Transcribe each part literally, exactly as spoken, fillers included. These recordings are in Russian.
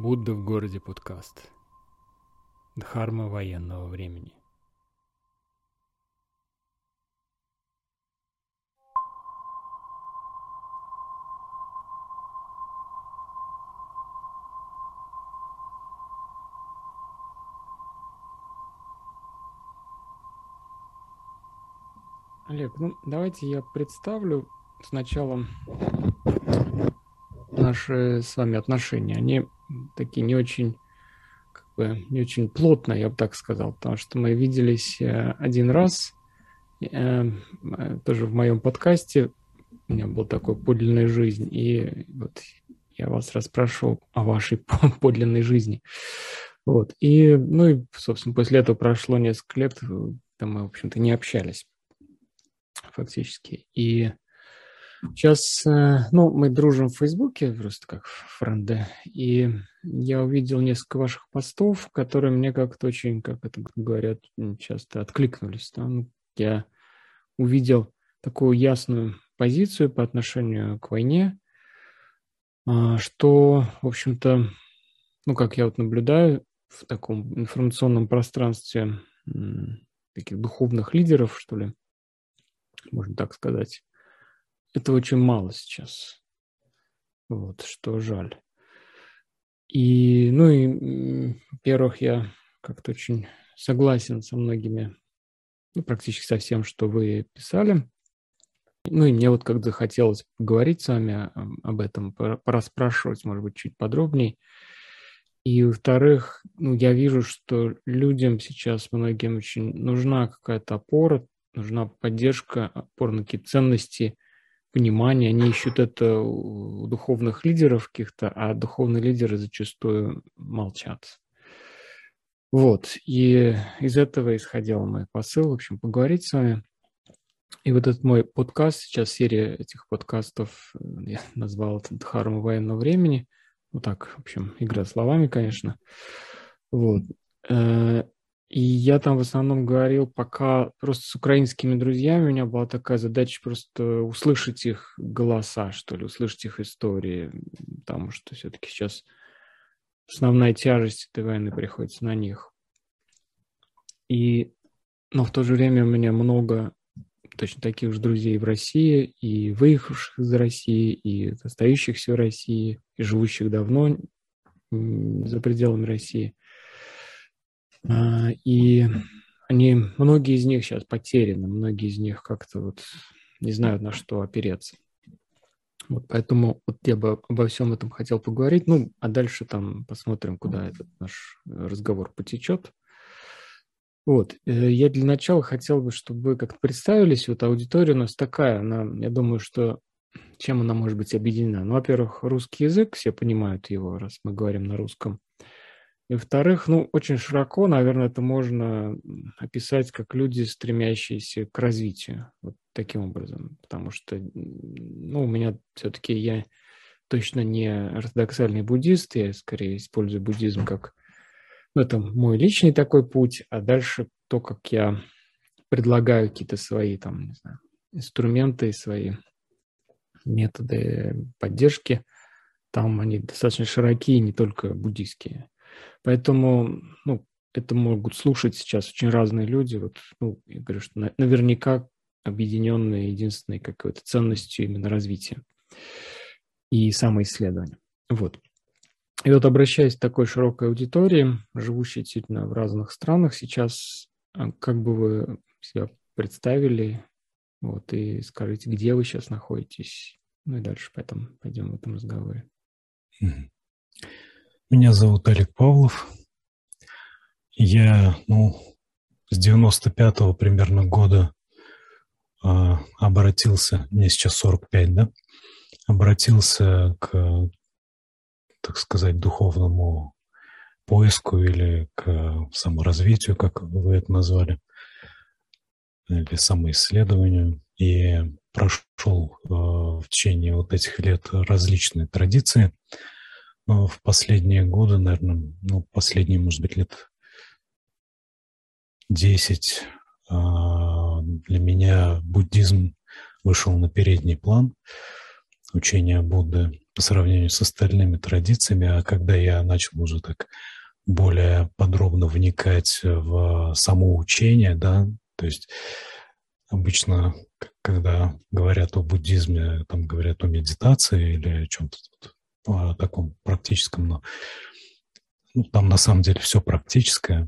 Будда в городе подкаст. Дхарма военного времени. Олег, ну давайте я представлю сначала наши с вами отношения. Они такие не очень, как бы, не очень плотно, я бы так сказал, потому что мы виделись один раз, э, тоже в моем подкасте. У меня был такой подлинная жизнь, и вот я вас расспрашивал о вашей подлинной жизни. Вот. И, ну и, собственно, после этого прошло несколько лет, там мы, в общем-то, не общались фактически. И сейчас, ну, мы дружим в Фейсбуке, просто как френды, и я увидел несколько ваших постов, которые мне как-то очень, как это говорят, часто откликнулись. Да? Ну, я увидел такую ясную позицию по отношению к войне, что, в общем-то, ну, как я вот наблюдаю в таком информационном пространстве таких духовных лидеров, что ли, можно так сказать, это очень мало сейчас. Вот, что жаль. И, ну и, во-первых, я как-то очень согласен со многими, ну, практически со всем, что вы писали. Ну и мне вот как захотелось поговорить с вами об этом, порасспрашивать, может быть, чуть подробнее. И, во-вторых, ну, я вижу, что людям сейчас многим очень нужна какая-то опора, нужна поддержка, опора на какие-то ценности, понимание. Они ищут это у духовных лидеров каких-то, а духовные лидеры зачастую молчат. Вот. И из этого исходил мой посыл, в общем, поговорить с вами. И вот этот мой подкаст, сейчас серия этих подкастов, я назвал это «Дхарма военного времени». Ну так, в общем, игра словами, конечно. Вот. И я там в основном говорил пока просто с украинскими друзьями. У меня была такая задача просто услышать их голоса, что ли, услышать их истории. Потому что все-таки сейчас основная тяжесть этой войны приходится на них. И, но в то же время у меня много точно таких же друзей в России, и выехавших из России, и остающихся в России, и живущих давно за пределами России. И они, многие из них сейчас потеряны, многие из них как-то вот не знают, на что опереться. Вот поэтому вот я бы обо всем этом хотел поговорить. Ну, а дальше там посмотрим, куда этот наш разговор потечет. Вот, я для начала хотел бы, чтобы вы как-то представились. Вот аудитория у нас такая, она, я думаю, что чем она может быть объединена? Ну, во-первых, русский язык, все понимают его, раз мы говорим на русском. И, во-вторых, ну, очень широко, наверное, это можно описать как люди, стремящиеся к развитию, вот таким образом. Потому что, ну, у меня все-таки, я точно не ортодоксальный буддист, я скорее использую буддизм как, ну, это мой личный такой путь, а дальше то, как я предлагаю какие-то свои, там, не знаю, инструменты, свои методы поддержки, там они достаточно широкие, не только буддийские. Поэтому, ну, это могут слушать сейчас очень разные люди. Вот, ну, я говорю, что наверняка объединенные единственной какой-то ценностью именно развития и самоисследования. Вот. И вот, обращаясь к такой широкой аудитории, живущей действительно в разных странах, сейчас как бы вы себя представили, вот, и скажите, где вы сейчас находитесь, ну и дальше поэтому пойдем в этом разговоре. Меня зовут Олег Павлов. Я, ну, с девяносто пятого примерно года э, обратился, мне сейчас сорок пять, да, обратился к, так сказать, духовному поиску или к саморазвитию, как вы это назвали, или самоисследованию, и прошел э, в течение вот этих лет различные традиции. Но в последние годы, наверное, ну, последние, может быть, лет десять для меня буддизм вышел на передний план, учение Будды. по сравнению с остальными традициями, а когда я начал уже так более подробно вникать в само учение, да, то есть обычно, когда говорят о буддизме, там говорят о медитации или о чем-то о таком практическом, но ну, там на самом деле все практическое,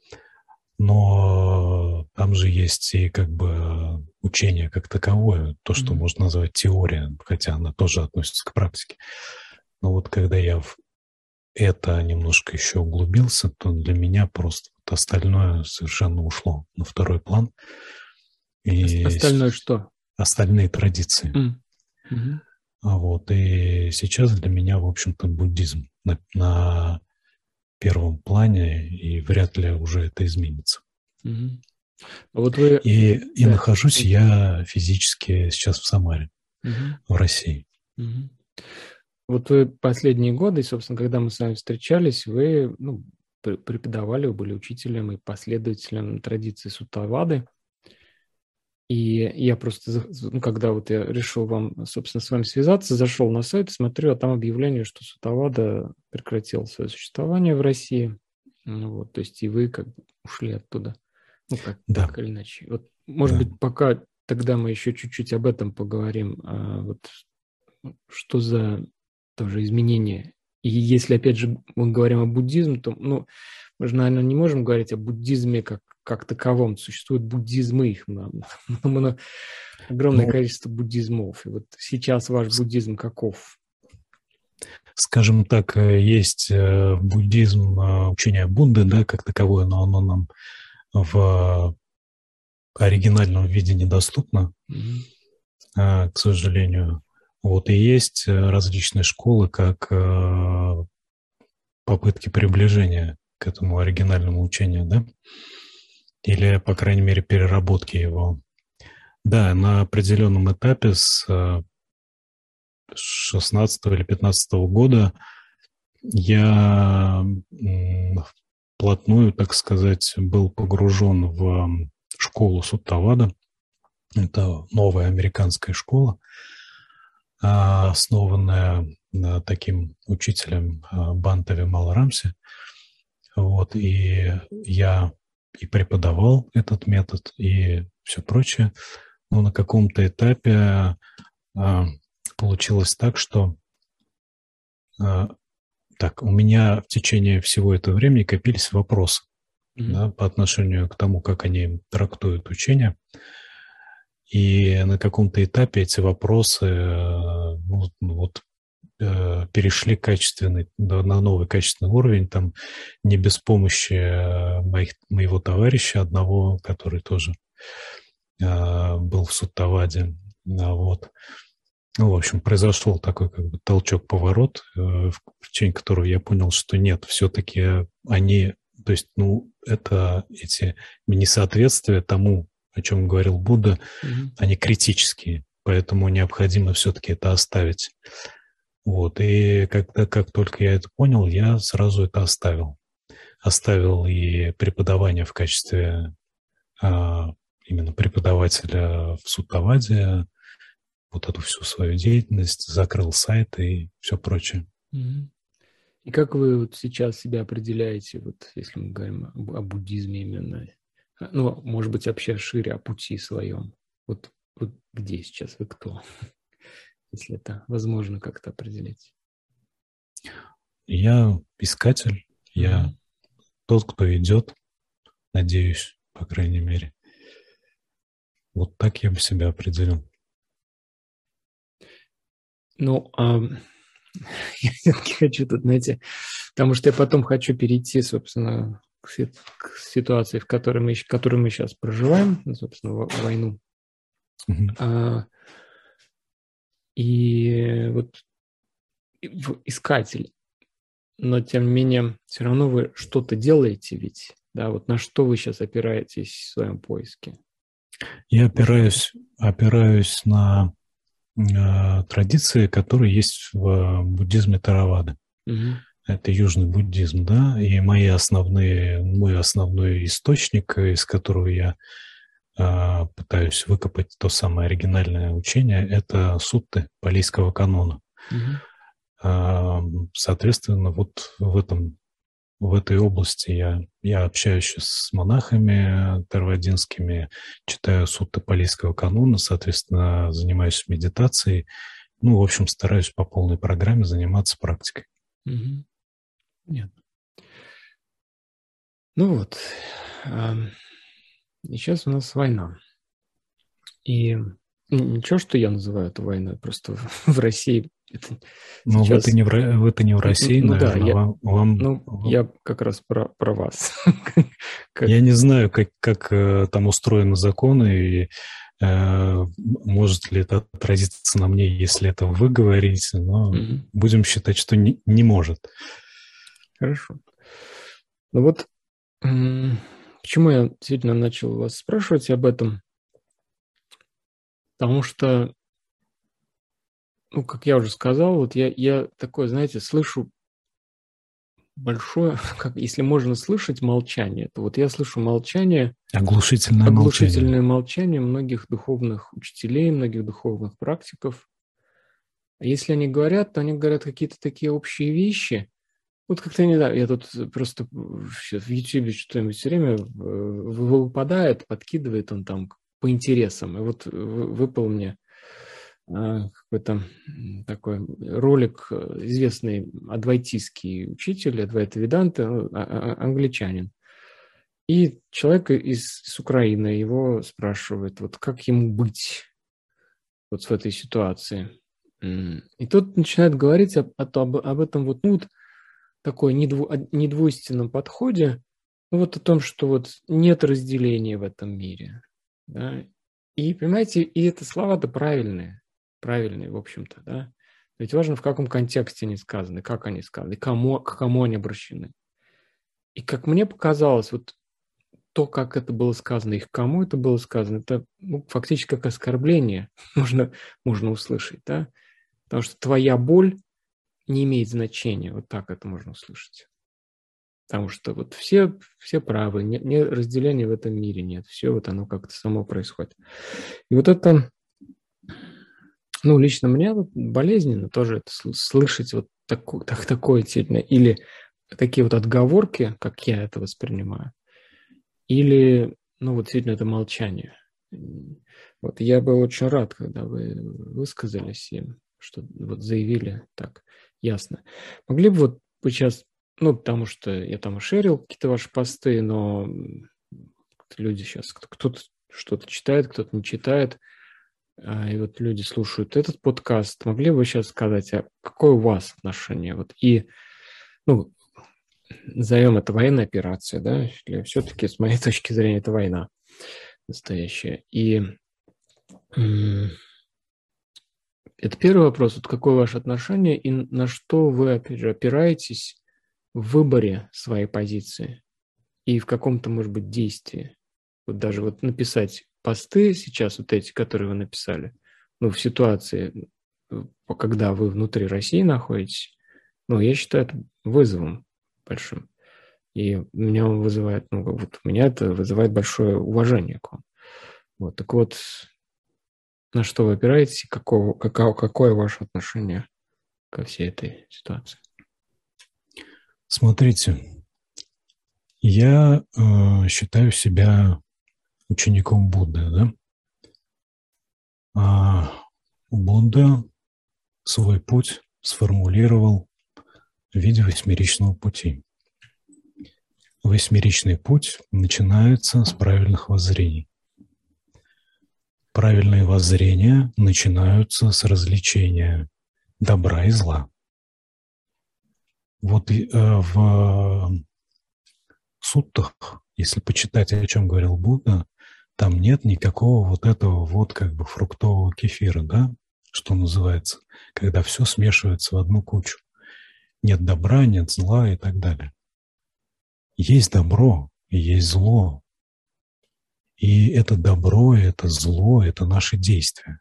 но там же есть и как бы учение как таковое, то, что mm-hmm. можно назвать теория, хотя она тоже относится к практике. Но вот когда я в это немножко еще углубился, то для меня просто вот остальное совершенно ушло на второй план. И остальное что? Остальные традиции. Mm-hmm. Вот. И сейчас для меня, в общем-то, буддизм на, на первом плане, и вряд ли уже это изменится. Mm-hmm. А вот вы... И, да. и нахожусь mm-hmm. я физически сейчас в Самаре, mm-hmm. в России. Mm-hmm. Вот вы последние годы, собственно, когда мы с вами встречались, вы ну, преподавали, вы были учителем и последователем традиции Суттавады. И я просто, ну, когда вот я решил вам, собственно, с вами связаться, зашел на сайт, смотрю, а там объявление, что Суттавада прекратил свое существование в России. Вот, то есть и вы как бы ушли оттуда. Ну, как, да. так или иначе. Вот, может да. быть, пока тогда мы еще чуть-чуть об этом поговорим. А вот что за тоже изменения? И если, опять же, мы говорим о буддизме, то, ну, мы же, наверное, не можем говорить о буддизме как, как таковом. Существуют буддизмы, их много, много, огромное ну, количество буддизмов. И вот сейчас ваш буддизм каков? Скажем так, есть буддизм, учение Будды, да, как таковое, но оно нам в оригинальном виде недоступно, mm-hmm. к сожалению. Вот и есть различные школы, как попытки приближения к этому оригинальному учению, да, или, по крайней мере, переработки его. Да, на определенном этапе с шестнадцатого или пятнадцатого года я вплотную, так сказать, был погружен в школу Суттавада. Это новая американская школа, основанная таким учителем Бханте Вимала-Рамси. Вот, и я и преподавал этот метод, и все прочее. Но на каком-то этапе получилось так, что так, у меня в течение всего этого времени копились вопросы mm-hmm. да, по отношению к тому, как они трактуют учение. И на каком-то этапе эти вопросы ну, вот, перешли качественный, на новый качественный уровень, там не без помощи моих, моего товарища, одного, который тоже был в Суттаваде. Вот. Ну, в общем, произошел такой как бы толчок-поворот, в течение которого я понял, что нет, все-таки они, то есть, ну, это эти несоответствия тому, о чем говорил Будда, mm-hmm. они критические, поэтому необходимо все-таки это оставить. Вот, и когда, как только я это понял, я сразу это оставил. Оставил и преподавание в качестве а, именно преподавателя в Суттаваде, вот эту всю свою деятельность, закрыл сайт и все прочее. Mm-hmm. И как вы вот сейчас себя определяете, вот если мы говорим о, о буддизме именно, ну, может быть, вообще шире о пути своем, вот, вот где сейчас вы кто, если это возможно как-то определить? Я искатель, mm-hmm. я тот, кто идет, надеюсь, по крайней мере. Вот так я бы себя определил. Ну, а, я все-таки хочу тут, знаете, потому что я потом хочу перейти, собственно, к, к ситуации, в которой мы, в которой мы сейчас проживаем, собственно, в, войну. Mm-hmm. А, и вот искатель, но тем не менее, все равно вы что-то делаете ведь, да, вот на что вы сейчас опираетесь в своем поиске? Я опираюсь, опираюсь на традиции, которые есть в буддизме Теравады. Mm-hmm. Это южный буддизм, да, и мои основные, мой основной источник, из которого я э, пытаюсь выкопать то самое оригинальное учение, это сутты палийского канона. Mm-hmm. Соответственно, вот в этом, в этой области я, я общаюсь сейчас с монахами тарвадинскими, читаю сутты Палийского канона, соответственно, занимаюсь медитацией. Ну, в общем, стараюсь по полной программе заниматься практикой. Угу. Нет. Ну вот, и сейчас у нас война. И ничего, что я называю это войной, просто в России это ну, сейчас... вы-то не, вы-то не в России, ну, наверное. Да, я, вам, вам, ну, вам... я как раз про, про вас. как... Я не знаю, как, как там устроены законы, и э, может ли это отразиться на мне, если это вы говорите, но угу. будем считать, что не, не может. Хорошо. Ну вот, почему я действительно начал вас спрашивать об этом? Потому что, ну, как я уже сказал, вот я, я такое, знаете, слышу большое, как, если можно слышать молчание, то вот я слышу молчание, оглушительное, оглушительное молчание. молчание многих духовных учителей, многих духовных практиков. А если они говорят, то они говорят какие-то такие общие вещи. Вот как-то, не знаю, я тут просто в Ютубе что-нибудь все время выпадает, подкидывает он там по интересам. И вот выпал мне какой-то такой ролик, известный адвайтистский учитель, Адвайта Веданты, англичанин. И человек из, из Украины его спрашивает, вот как ему быть вот в этой ситуации. И тот начинает говорить об, об, об этом вот, ну, вот такой недву, недвойственном подходе, ну, вот о том, что вот нет разделения в этом мире. Да? И, понимаете, и это слова-то правильные, правильные, в общем-то, да. Ведь важно, в каком контексте они сказаны, как они сказаны, кому, к кому они обращены. И как мне показалось, вот то, как это было сказано, и к кому это было сказано, это ну, фактически как оскорбление можно, можно услышать, да. Потому что твоя боль не имеет значения, вот так это можно услышать. Потому что вот все, все правы, не, не разделения в этом мире нет, все вот оно как-то само происходит. И вот это, ну, лично мне вот болезненно тоже это слышать вот такое, так, такое действительно, или такие вот отговорки, как я это воспринимаю, или, ну, вот действительно это молчание. Вот я был очень рад, когда вы высказались и что вот заявили так ясно. Могли бы вот вы сейчас, ну, потому что я там шерил какие-то ваши посты, но люди сейчас, кто-то что-то читает, кто-то не читает, и вот люди слушают этот подкаст. Могли бы вы сейчас сказать, а какое у вас отношение? Вот и, ну, назовем это военная операция, да, или все-таки, с моей точки зрения, это война настоящая. И это первый вопрос. Вот какое ваше отношение и на что вы, опять же, опираетесь в выборе своей позиции и в каком-то, может быть, действии? Вот даже вот написать посты сейчас, вот эти, которые вы написали, ну, в ситуации, когда вы внутри России находитесь, ну, я считаю это вызовом большим. И меня он вызывает, ну, вот меня это вызывает большое уважение к вам. Вот, так вот, на что вы опираетесь и какого, какого, какое ваше отношение ко всей этой ситуации? Смотрите, я э, считаю себя учеником Будды, да? А Будда свой путь сформулировал в виде восьмеричного пути. Восьмеричный путь начинается с правильных воззрений. Правильные воззрения начинаются с развлечения добра и зла. Вот э, в суттах, если почитать, о чем говорил Будда, там нет никакого вот этого вот как бы фруктового кефира, да, что называется, когда все смешивается в одну кучу. Нет добра, нет зла и так далее. Есть добро и есть зло. И это добро, и это зло, это наши действия.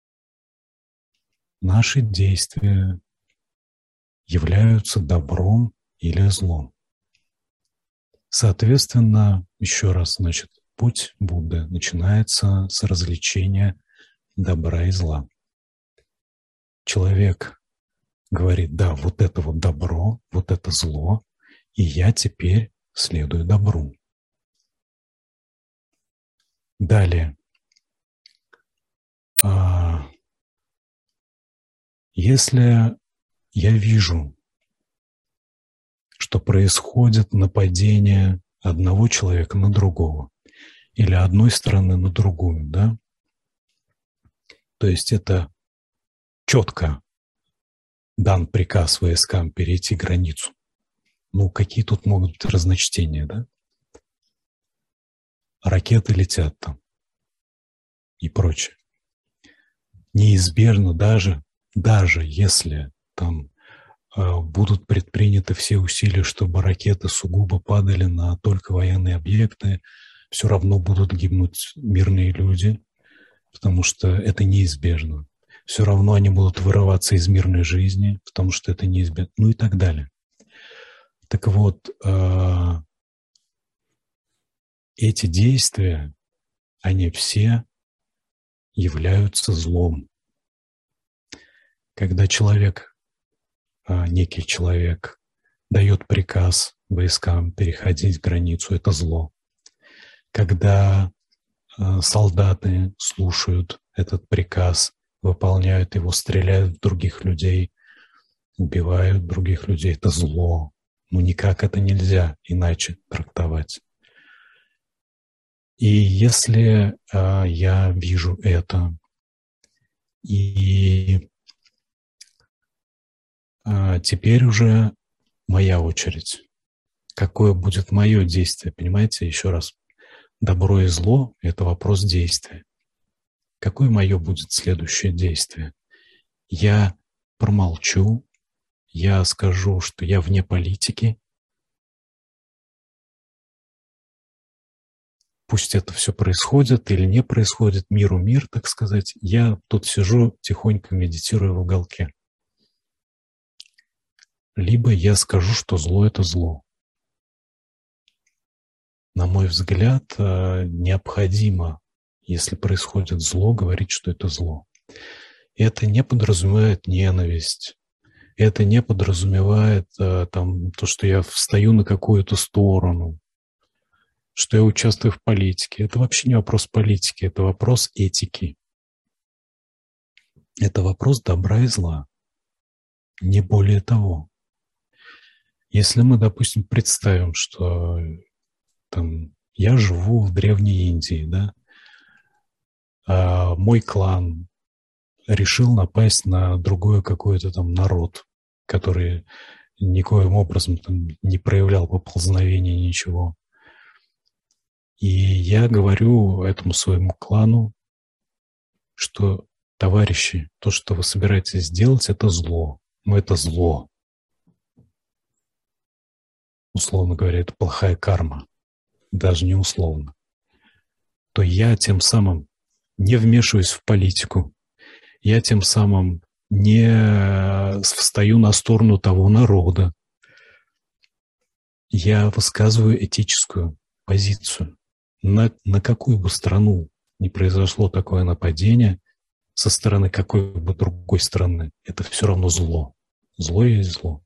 Наши действия являются добром или злом. Соответственно, еще раз, значит, путь Будды начинается с развлечения добра и зла. Человек говорит, да, вот это вот добро, вот это зло, и я теперь следую добру. Далее. Если я вижу, что происходит нападение одного человека на другого или одной стороны на другую, да, то есть это четко дан приказ войскам перейти границу. Ну, какие тут могут быть разночтения, да? Ракеты летят там и прочее. Неизбежно даже, даже если там э, будут предприняты все усилия, чтобы ракеты сугубо падали на только военные объекты, все равно будут гибнуть мирные люди, потому что это неизбежно. Все равно они будут вырываться из мирной жизни, потому что это неизбежно, ну и так далее. Так вот, э, эти действия, они все являются злом. Когда человек, э, некий человек, дает приказ войскам переходить границу, это зло. Когда э, солдаты слушают этот приказ, выполняют его, стреляют в других людей, убивают других людей, это зло. Ну, никак это нельзя иначе трактовать. И если э, я вижу это, и э, теперь уже моя очередь, какое будет мое действие, понимаете, еще раз, добро и зло – это вопрос действия. Какое мое будет следующее действие? Я промолчу, я скажу, что я вне политики. Пусть это все происходит или не происходит, миру мир, так сказать. Я тут сижу, тихонько медитирую в уголке. Либо я скажу, что зло – это зло. На мой взгляд, необходимо, если происходит зло, говорить, что это зло. Это не подразумевает ненависть. Это не подразумевает там, то, что я встаю на какую-то сторону, что я участвую в политике. Это вообще не вопрос политики, это вопрос этики. Это вопрос добра и зла. Не более того. Если мы, допустим, представим, что там, я живу в Древней Индии, да, а мой клан решил напасть на другой какой-то там народ, который никоим образом там не проявлял поползновения, ничего. И я говорю этому своему клану, что, товарищи, то, что вы собираетесь сделать, это зло. Но это зло. Условно говоря, это плохая карма. Даже не условно. То я тем самым не вмешиваюсь в политику. Я тем самым не встаю на сторону того народа. Я высказываю этическую позицию. На, на какую бы страну ни произошло такое нападение, со стороны какой бы другой страны, это все равно зло. Зло есть зло.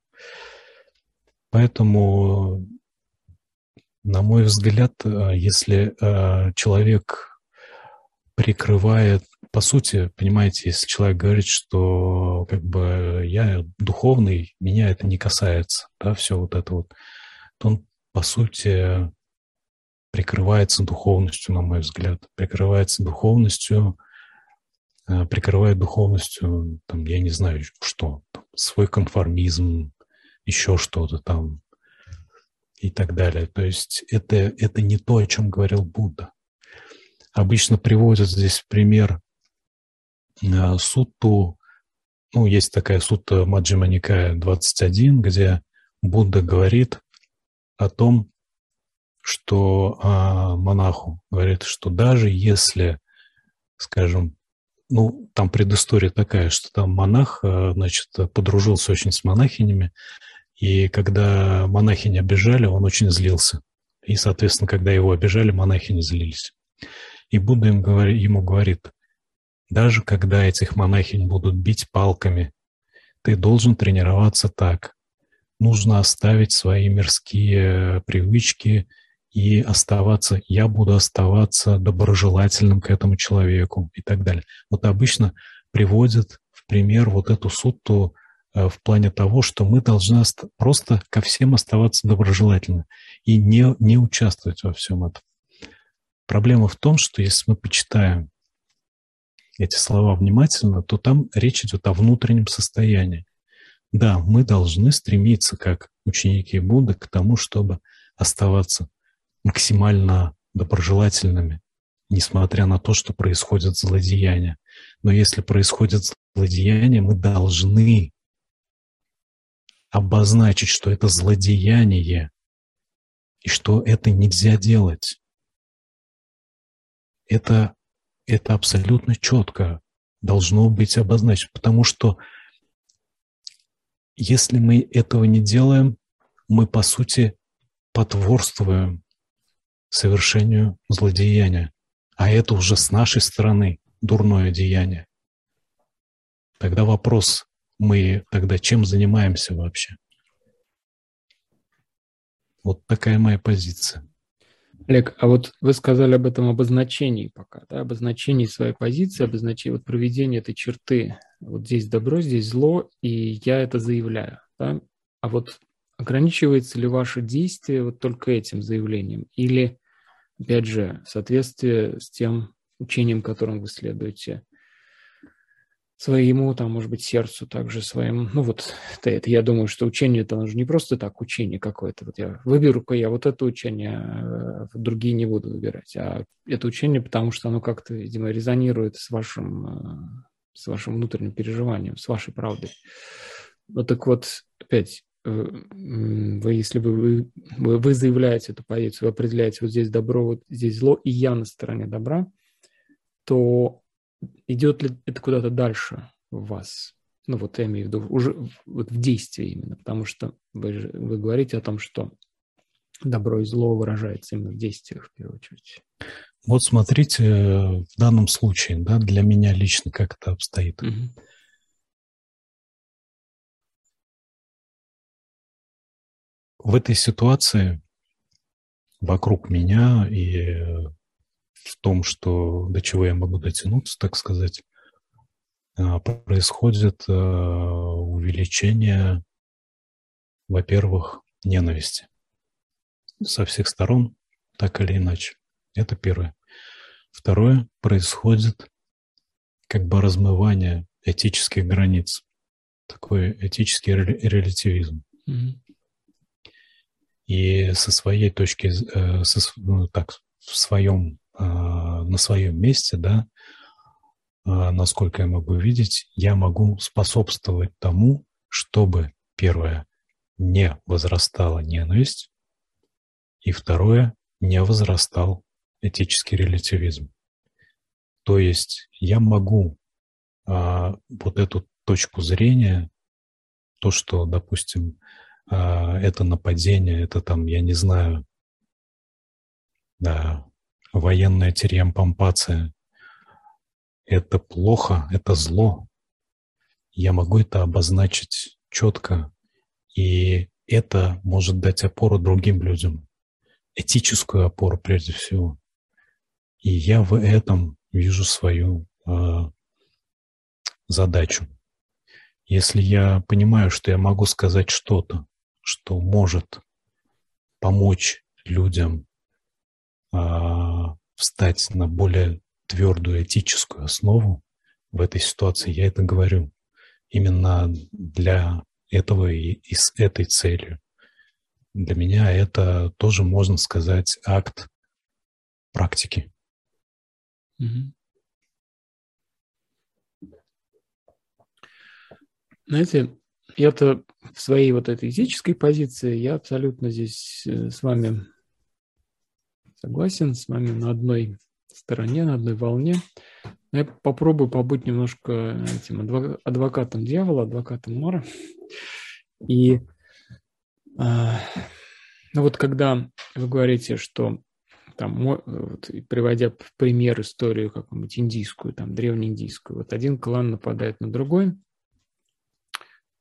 Поэтому, на мой взгляд, если человек прикрывает, по сути, понимаете, если человек говорит, что как бы я духовный, меня это не касается, да, все вот это вот, то он, по сути, прикрывается духовностью, на мой взгляд, прикрывается духовностью, прикрывает духовностью, там, я не знаю, что, там, свой конформизм, еще что-то там и так далее. То есть это, это не то, о чем говорил Будда. Обычно приводят здесь в пример э, сутту, ну, есть такая сутта Маджхима Никая двадцать один, где Будда говорит о том, что э, монаху говорит, что даже если, скажем, ну, там предыстория такая, что там монах, э, значит, подружился очень с монахинями, и когда монахини обижали, он очень злился. И, соответственно, когда его обижали, монахини злились. И Будда им говорит, ему говорит, даже когда этих монахинь будут бить палками, ты должен тренироваться так. Нужно оставить свои мирские привычки и оставаться, я буду оставаться доброжелательным к этому человеку и так далее. Вот обычно приводят в пример вот эту сутту в плане того, что мы должны просто ко всем оставаться доброжелательны и не, не участвовать во всем этом. Проблема в том, что если мы почитаем эти слова внимательно, то там речь идет о внутреннем состоянии. Да, мы должны стремиться, как ученики Будды, к тому, чтобы оставаться максимально доброжелательными, несмотря на то, что происходит злодеяние. Но если происходит злодеяние, мы должны обозначить, что это злодеяние, и что это нельзя делать. Это, это абсолютно четко должно быть обозначено, потому что если мы этого не делаем, мы, по сути, потворствуем совершению злодеяния, а это уже с нашей стороны дурное деяние. Тогда вопрос, мы тогда чем занимаемся вообще? Вот такая моя позиция. Олег, а вот вы сказали об этом обозначении пока, да, обозначении своей позиции, обозначении вот проведения этой черты. Вот здесь добро, здесь зло, и я это заявляю. Да? А вот ограничивается ли ваше действие вот только этим заявлением? Или, опять же, в соответствии с тем учением, которым вы следуете, своему, там, может быть, сердцу, также своим, ну вот, это, это я думаю, что учение это же не просто так учение какое-то, вот я выберу-ка я вот это учение, а другие не буду выбирать, а это учение, потому что оно как-то, видимо, резонирует с вашим, с вашим внутренним переживанием, с вашей правдой. Ну так вот, опять, вы, если вы, вы, вы заявляете эту позицию, вы определяете, вот здесь добро, вот здесь зло, и я на стороне добра, то идет ли это куда-то дальше в вас? Ну, вот я имею в виду уже вот в действии именно, потому что вы, вы говорите о том, что добро и зло выражается именно в действиях, в первую очередь. Вот смотрите, в данном случае, да, для меня лично как это обстоит. Угу. В этой ситуации вокруг меня и в том, что до чего я могу дотянуться, так сказать, происходит увеличение, во-первых, ненависти со всех сторон, так или иначе. Это первое. Второе, происходит как бы размывание этических границ, такой этический релятивизм. Mm-hmm. И со своей точки, со, ну, так, в своем, на своем месте, да, насколько я могу видеть, я могу способствовать тому, чтобы, первое, не возрастала ненависть, и второе, не возрастал этический релятивизм. То есть я могу а, вот эту точку зрения, то, что, допустим, а, это нападение, это там, я не знаю, да, военная терьямпампация, это плохо, это зло. Я могу это обозначить четко, и это может дать опору другим людям, этическую опору прежде всего. И я в этом вижу свою э, задачу. Если я понимаю, что я могу сказать что-то, что может помочь людям э, встать на более твердую этическую основу в этой ситуации, я это говорю. Именно для этого и, и с этой целью. Для меня это тоже, можно сказать, акт практики. Mm-hmm. Знаете, я-то в своей вот этой этической позиции, я абсолютно здесь с вами согласен, с вами на одной стороне, на одной волне. Я попробую побыть немножко этим адвокатом дьявола, адвокатом Мора. И а, ну вот когда вы говорите, что там, вот, приводя в пример историю какую-нибудь индийскую, там, древнеиндийскую, вот один клан нападает на другой,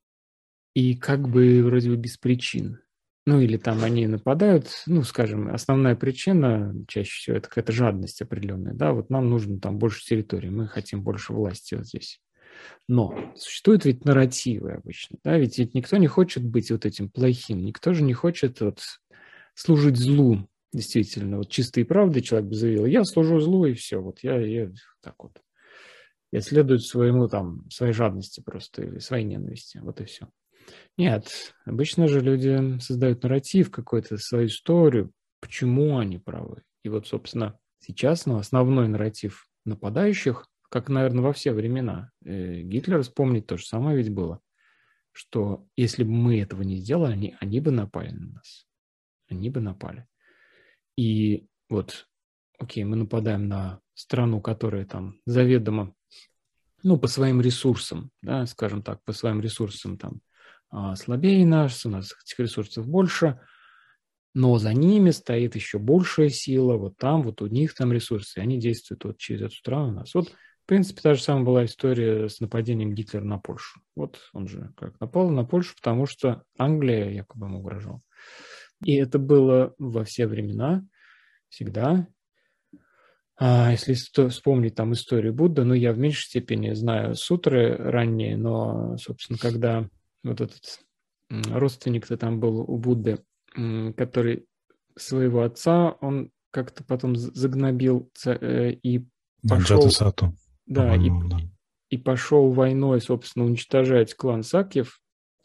и как бы вроде бы без причин. Ну, или там они нападают, ну, скажем, основная причина чаще всего это какая-то жадность определенная, да, вот нам нужно там больше территории, мы хотим больше власти вот здесь. Но существуют ведь нарративы обычно, да, ведь, ведь никто не хочет быть вот этим плохим, никто же не хочет вот служить злу, действительно, вот чистой правдой человек бы заявил, я служу злу и все, вот я, я так вот, я следую своему там, своей жадности просто или своей ненависти, вот и все. Нет, обычно же люди создают нарратив какой-то, свою историю, почему они правы. И вот, собственно, сейчас ну, основной нарратив нападающих, как, наверное, во все времена, э, Гитлер вспомнить то же самое ведь было, что если бы мы этого не сделали, они, они бы напали на нас. Они бы напали. И вот, окей, мы нападаем на страну, которая там заведомо, ну, по своим ресурсам, да, скажем так, по своим ресурсам там, слабее нас, у нас этих ресурсов больше, но за ними стоит еще большая сила, вот там, вот у них там ресурсы, и они действуют вот через эту страну у нас. Вот, в принципе, та же самая была история с нападением Гитлера на Польшу. Вот он же как напал на Польшу, потому что Англия якобы ему угрожала. И это было во все времена, всегда. А если вспомнить там историю Будды, ну, я в меньшей степени знаю сутры ранние, но, собственно, когда вот этот родственник-то там был у Будды, который своего отца, он как-то потом загнобил и пошел, да, и, да. и пошел войной, собственно, уничтожать клан Сакьев.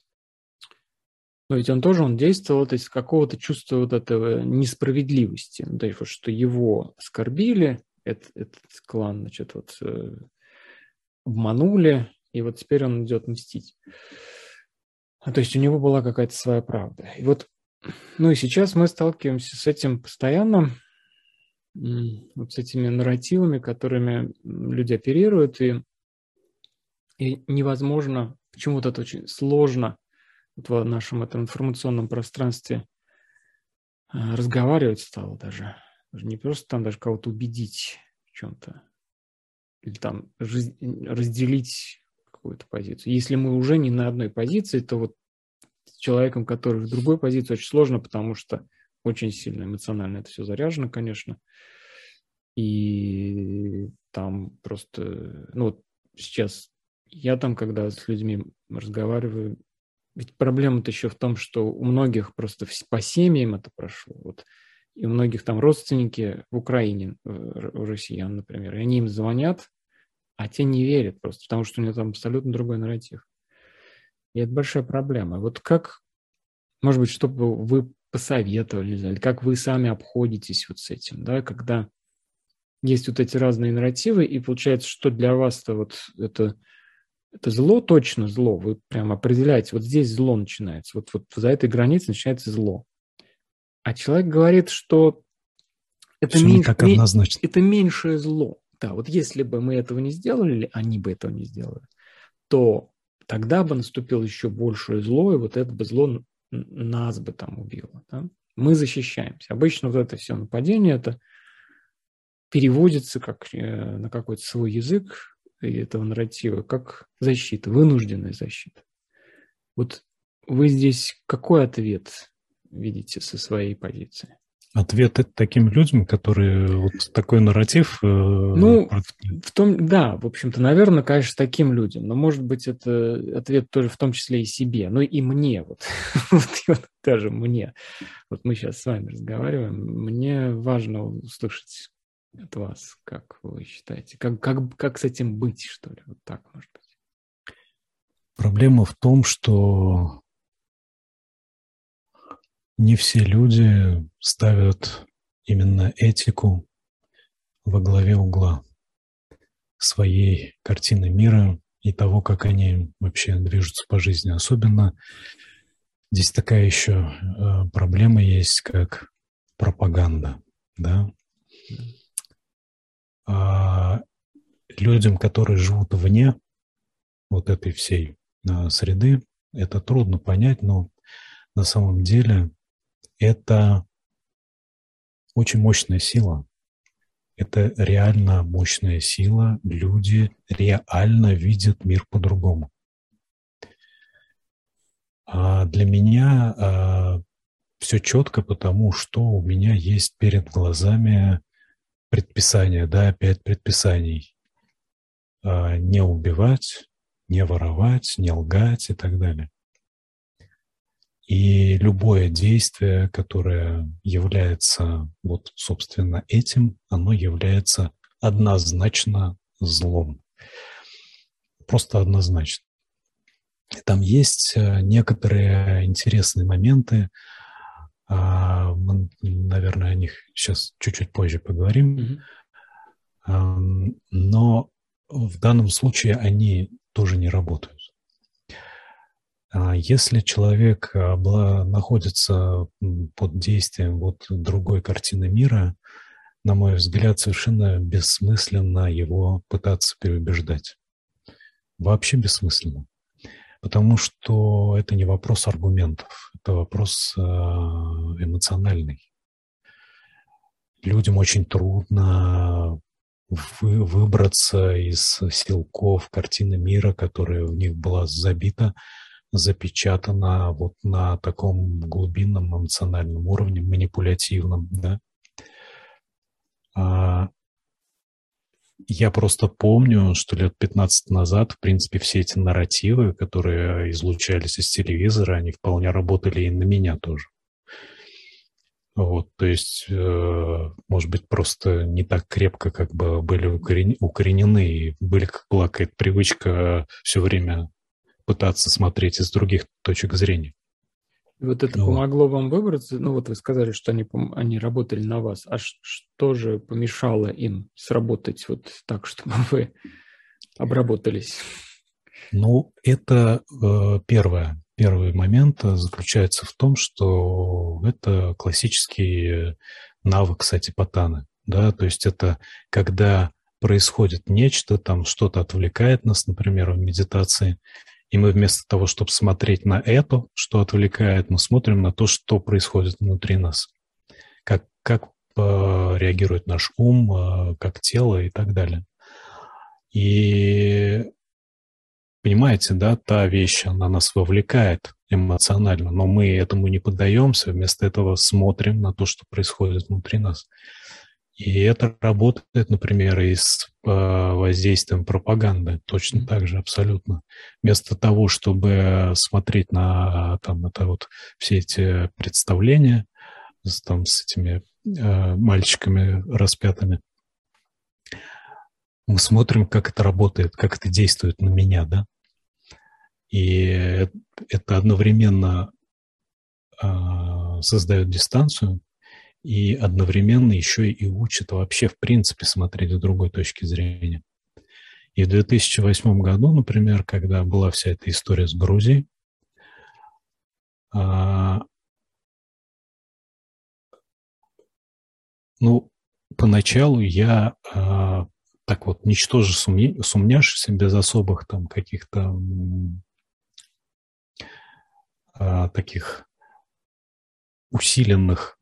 Но ведь он тоже, он действовал из какого-то чувства вот этого несправедливости, то есть вот, что его оскорбили, этот, этот клан, значит, вот обманули, и вот теперь он идет мстить. А, то есть у него была какая-то своя правда. И вот, ну и сейчас мы сталкиваемся с этим постоянно, вот с этими нарративами, которыми люди оперируют, и, и невозможно, почему-то это очень сложно вот в нашем этом информационном пространстве разговаривать стало даже. Не просто там даже кого-то убедить в чем-то, или там разделить какую-то позицию. Если мы уже не на одной позиции, то вот с человеком, который в другой позиции, очень сложно, потому что очень сильно эмоционально это все заряжено, конечно. И там просто, ну вот сейчас я там, когда с людьми разговариваю, ведь проблема-то еще в том, что у многих просто по семьям это прошло. Вот. И у многих там родственники в Украине, у россиян, например, и они им звонят, а те не верят просто, потому что у них там абсолютно другой нарратив. И это большая проблема. Вот как, может быть, что бы вы посоветовали, или как вы сами обходитесь вот с этим, да, когда есть вот эти разные нарративы, и получается, что для вас-то вот это, это зло, точно зло, вы прям определяете, вот здесь зло начинается, вот, вот за этой границей начинается зло. А человек говорит, что это, меньш, так однозначно. это меньшее зло. Да, вот если бы мы этого не сделали, или они бы этого не сделали, то тогда бы наступило еще большее зло, и вот это бы зло нас бы там убило. Да? Мы защищаемся. Обычно вот это все нападение, это переводится как э, на какой-то свой язык этого нарратива, как защита, вынужденная защита. Вот вы здесь какой ответ видите со своей позиции? Ответ это таким людям, которые вот такой нарратив... Э, ну, в том, да, в общем-то, наверное, конечно, таким людям, но, может быть, это ответ тоже в том числе и себе, ну и мне, вот, вот, вот даже мне. Вот мы сейчас с вами разговариваем, мне важно услышать от вас, как вы считаете, как, как, как с этим быть, что ли, вот так, может быть. Проблема в том, что не все люди ставят именно этику во главе угла своей картины мира и того, как они вообще движутся по жизни. Особенно здесь такая еще э, проблема есть, как пропаганда, да. А людям, которые живут вне вот этой всей э, среды, это трудно понять, но на самом деле это очень мощная сила. Это реально мощная сила. Люди реально видят мир по-другому. А для меня а, все четко, потому что у меня есть перед глазами предписание, да, пять предписаний. А, не убивать, не воровать, не лгать и так далее. И любое действие, которое является вот, собственно, этим, оно является однозначно злом. Просто однозначно. Там есть некоторые интересные моменты. Мы, наверное, о них сейчас чуть-чуть позже поговорим. Mm-hmm. Но в данном случае они тоже не работают. Если человек находится под действием вот другой картины мира, на мой взгляд, совершенно бессмысленно его пытаться переубеждать. Вообще бессмысленно. Потому что это не вопрос аргументов, это вопрос эмоциональный. Людям очень трудно вы, выбраться из силков картины мира, которая в них была забита, запечатана вот на таком глубинном эмоциональном уровне, манипулятивном, да. А я просто помню, что лет пятнадцать назад, в принципе, все эти нарративы, которые излучались из телевизора, они вполне работали и на меня тоже. Вот, то есть, э, может быть, просто не так крепко, как бы были укоренены, и были, была какая-то привычка все время пытаться смотреть из других точек зрения. И вот это вот. Помогло вам выбраться? Ну, вот вы сказали, что они, они работали на вас. А что же помешало им сработать вот так, чтобы вы обработались? Ну, это э, первое. Первый момент заключается в том, что это классический навык сатипатаны. Да? То есть это когда происходит нечто, там что-то отвлекает нас, например, в медитации, и мы вместо того, чтобы смотреть на это, что отвлекает, мы смотрим на то, что происходит внутри нас. Как, как э, реагирует наш ум, э, как тело и так далее. И понимаете, да, та вещь, она нас вовлекает эмоционально, но мы этому не поддаемся, вместо этого смотрим на то, что происходит внутри нас. И это работает, например, и с э, воздействием пропаганды, точно mm-hmm. так же, абсолютно. Вместо того, чтобы смотреть на там, это вот, все эти представления с, там, с этими э, мальчиками распятыми, мы смотрим, как это работает, как это действует на меня, да. И это одновременно э, создает дистанцию, и одновременно еще и учит вообще, в принципе, смотреть с другой точки зрения. И в две тысячи восьмом году, например, когда была вся эта история с Грузией, а, ну, поначалу я а, так вот, ничтоже сумня, сумняшися, без особых там каких-то а, таких усиленных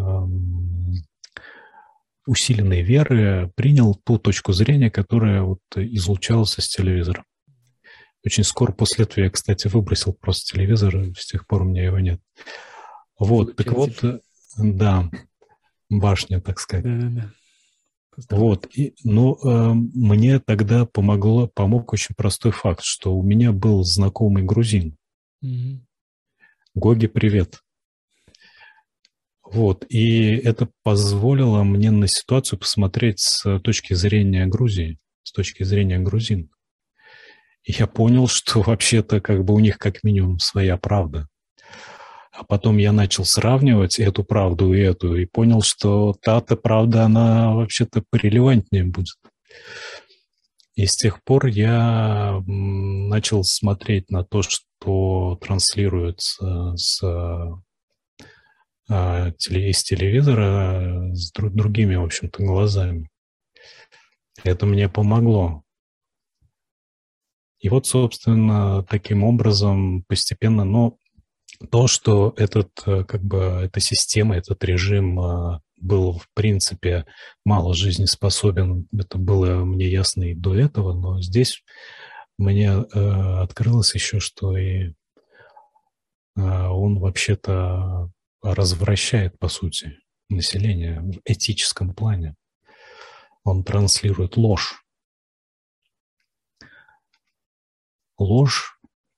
усиленной веры принял ту точку зрения, которая вот излучалась из телевизора. Очень скоро после этого я, кстати, выбросил просто телевизор, и с тех пор у меня его нет. Вот, так вот, да, башня, так сказать. Да-да-да. Вот, и, ну, э, мне тогда помогло, помог очень простой факт, что у меня был знакомый грузин. Mm-hmm. Гоги, привет. Вот, и это позволило мне на ситуацию посмотреть с точки зрения Грузии, с точки зрения грузин. И я понял, что вообще-то как бы у них как минимум своя правда. А потом я начал сравнивать эту правду и эту, и понял, что та-то правда, она вообще-то порелевантнее будет. И с тех пор я начал смотреть на то, что транслируется с из телевизора с другими, в общем-то, глазами. Это мне помогло. И вот, собственно, таким образом постепенно, но то, что этот, как бы, эта система, этот режим был, в принципе, мало жизнеспособен, это было мне ясно и до этого, но здесь мне открылось еще, что и он вообще-то развращает, по сути, население в этическом плане. Он транслирует ложь. Ложь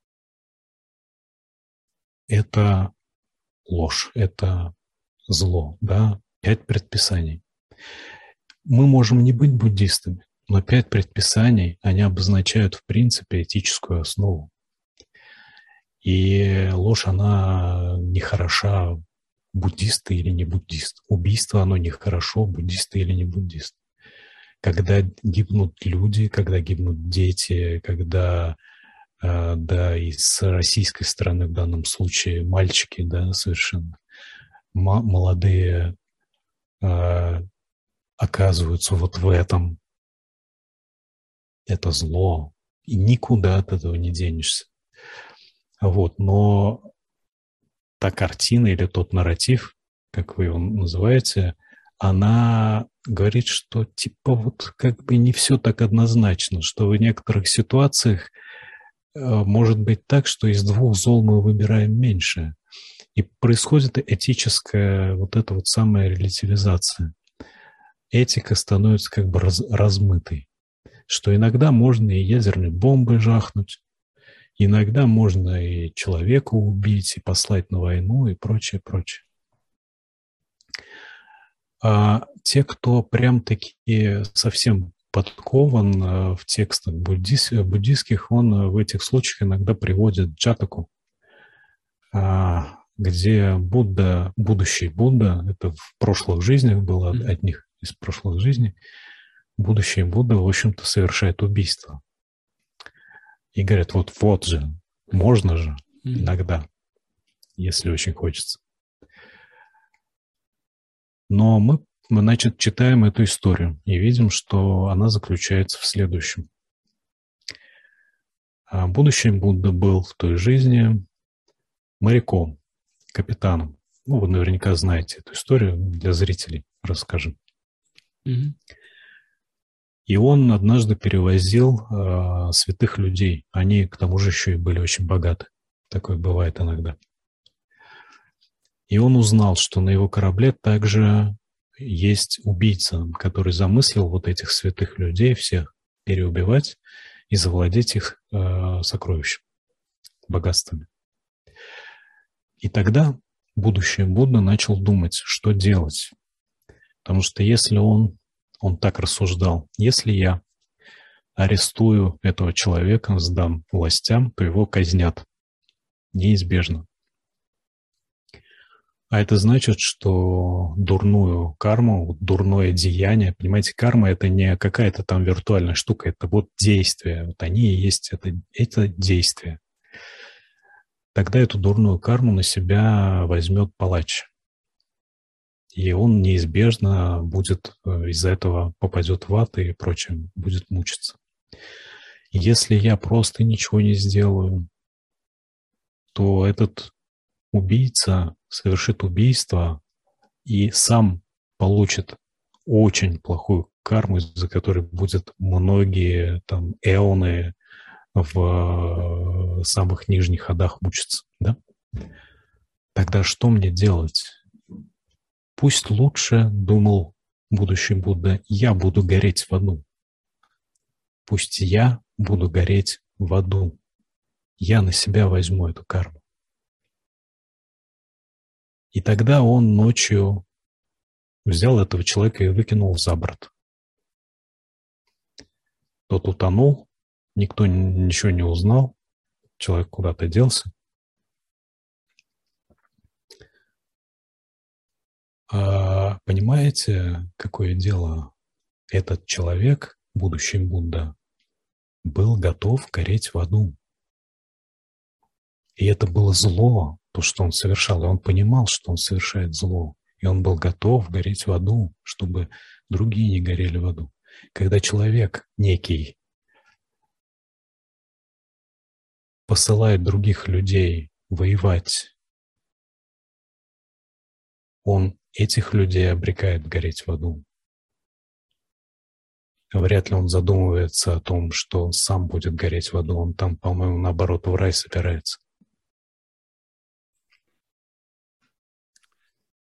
– это ложь, это зло, да, пять предписаний. Мы можем не быть буддистами, но пять предписаний, они обозначают, в принципе, этическую основу. И ложь, она не хороша, буддист ты или не буддист. Убийство, оно не хорошо, буддист ты или не буддист. Когда гибнут люди, когда гибнут дети, когда, э, да, и с российской стороны в данном случае мальчики, да, совершенно м- молодые э, оказываются вот в этом. Это зло, и никуда от этого не денешься. Вот, но та картина или тот нарратив, как вы его называете, она говорит, что типа вот как бы не все так однозначно, что в некоторых ситуациях э, может быть так, что из двух зол мы выбираем меньше. И происходит этическая вот эта вот самая релятивизация. Этика становится как бы раз, размытой, что иногда можно и ядерной бомбой жахнуть, иногда можно и человека убить, и послать на войну, и прочее, прочее. А те, кто прям-таки совсем подкован в текстах буддист, буддистских, он в этих случаях иногда приводит джатаку, где Будда, будущий Будда, это в прошлых жизнях было от них из прошлых жизней, будущий Будда, в общем-то, совершает убийство. И говорят, вот, вот же, можно же иногда, если очень хочется. Но мы, мы, значит, читаем эту историю и видим, что она заключается в следующем. Будущий Будда был в той жизни моряком, капитаном. Ну, вы наверняка знаете эту историю, для зрителей расскажем. Mm-hmm. И он однажды перевозил э, святых людей. Они, к тому же, еще и были очень богаты. Такое бывает иногда. И он узнал, что на его корабле также есть убийца, который замыслил вот этих святых людей всех переубивать и завладеть их э, сокровищем, богатствами. И тогда будущий Будда начал думать, что делать. Потому что если он, он так рассуждал, если я арестую этого человека, сдам властям, то его казнят. Неизбежно. А это значит, что дурную карму, дурное деяние, понимаете, карма – это не какая-то там виртуальная штука, это вот действие. Вот они и есть это, это действие. Тогда эту дурную карму на себя возьмет палач. И он неизбежно будет из-за этого попадет в ад и прочее, будет мучиться. Если я просто ничего не сделаю, то этот убийца совершит убийство и сам получит очень плохую карму, из-за которой будет многие там эоны в самых нижних адах мучиться. Да? Тогда что мне делать? Пусть лучше, думал будущий Будда, я буду гореть в аду. Пусть я буду гореть в аду. Я на себя возьму эту карму. И тогда он ночью взял этого человека и выкинул за борт. Тот утонул, никто ничего не узнал, человек куда-то делся. А понимаете, какое дело? Этот человек, будущий Будда, был готов гореть в аду. И это было зло, то, что он совершал. И он понимал, что он совершает зло. И он был готов гореть в аду, чтобы другие не горели в аду. Когда человек некий посылает других людей воевать, он этих людей обрекает гореть в аду. Вряд ли он задумывается о том, что он сам будет гореть в аду. Он там, по-моему, наоборот, в рай собирается.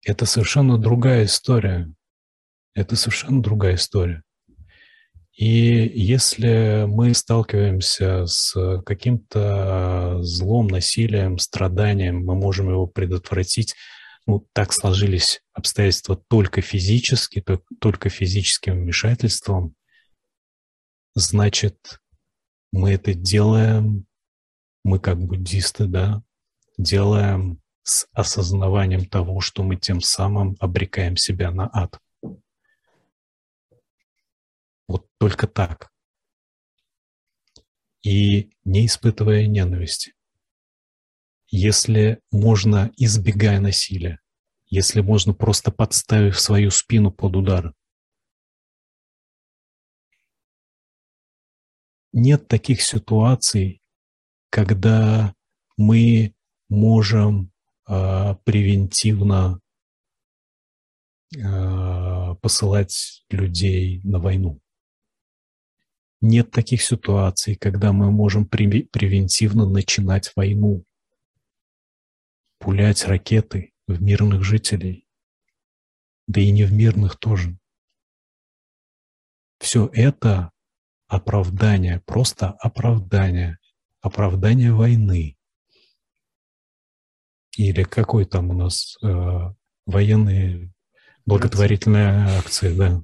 Это совершенно другая история. Это совершенно другая история. И если мы сталкиваемся с каким-то злом, насилием, страданием, мы можем его предотвратить. Ну, так сложились обстоятельства только физически, только физическим вмешательством. Значит, мы это делаем, мы как буддисты, да, делаем с осознаванием того, что мы тем самым обрекаем себя на ад. Вот только так. И не испытывая ненависти. Если можно, избегая насилия, если можно, просто подставив свою спину под удар. Нет таких ситуаций, когда мы можем э, превентивно э, посылать людей на войну. Нет таких ситуаций, когда мы можем превентивно начинать войну, пулять ракеты в мирных жителей, да и не в мирных тоже. Все это оправдание, просто оправдание, оправдание войны. Или какой там у нас э, военные благотворительные акции, да.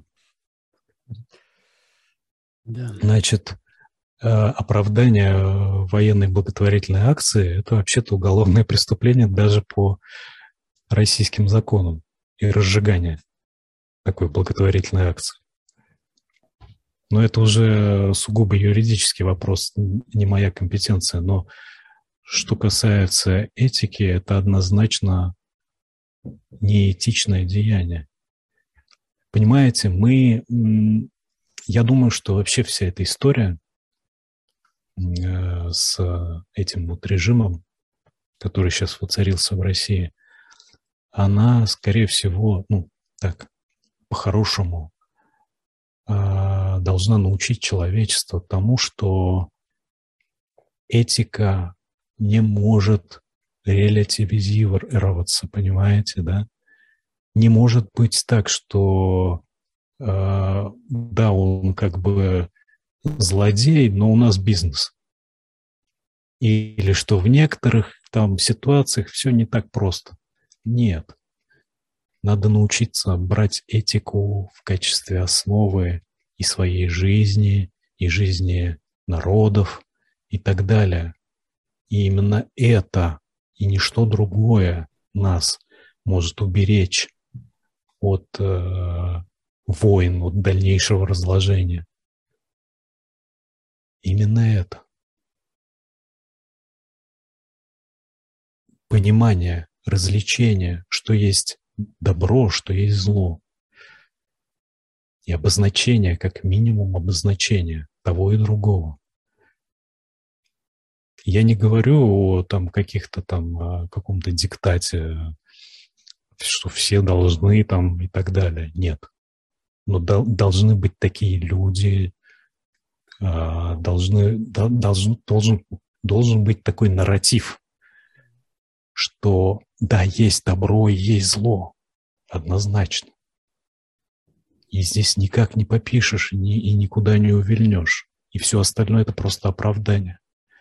Да. Значит, оправдание военной благотворительной акции – это вообще-то уголовное преступление даже по российским законам и разжигание такой благотворительной акции. Но это уже сугубо юридический вопрос, не моя компетенция. Но что касается этики, это однозначно неэтичное деяние. Понимаете, мы... Я думаю, что вообще вся эта история с этим вот режимом, который сейчас воцарился в России, она, скорее всего, ну, так, по-хорошему, должна научить человечество тому, что этика не может релятивизироваться, понимаете, да? Не может быть так, что да, он как бы злодей, но у нас бизнес. Или что в некоторых там ситуациях все не так просто. Нет. Надо научиться брать этику в качестве основы и своей жизни, и жизни народов, и так далее. И именно это, и ничто другое нас может уберечь от э, войн, от дальнейшего разложения. Именно это. Понимание, развлечение, что есть добро, что есть зло. И обозначение, как минимум обозначение того и другого. Я не говорю о там, каких-то там о каком-то диктате, что все должны там и так далее. Нет. Но до, должны быть такие люди, должны, должен, должен, должен быть такой нарратив, что да, есть добро и есть зло, однозначно. И здесь никак не попишешь ни, и никуда не увильнешь. И все остальное – это просто оправдание.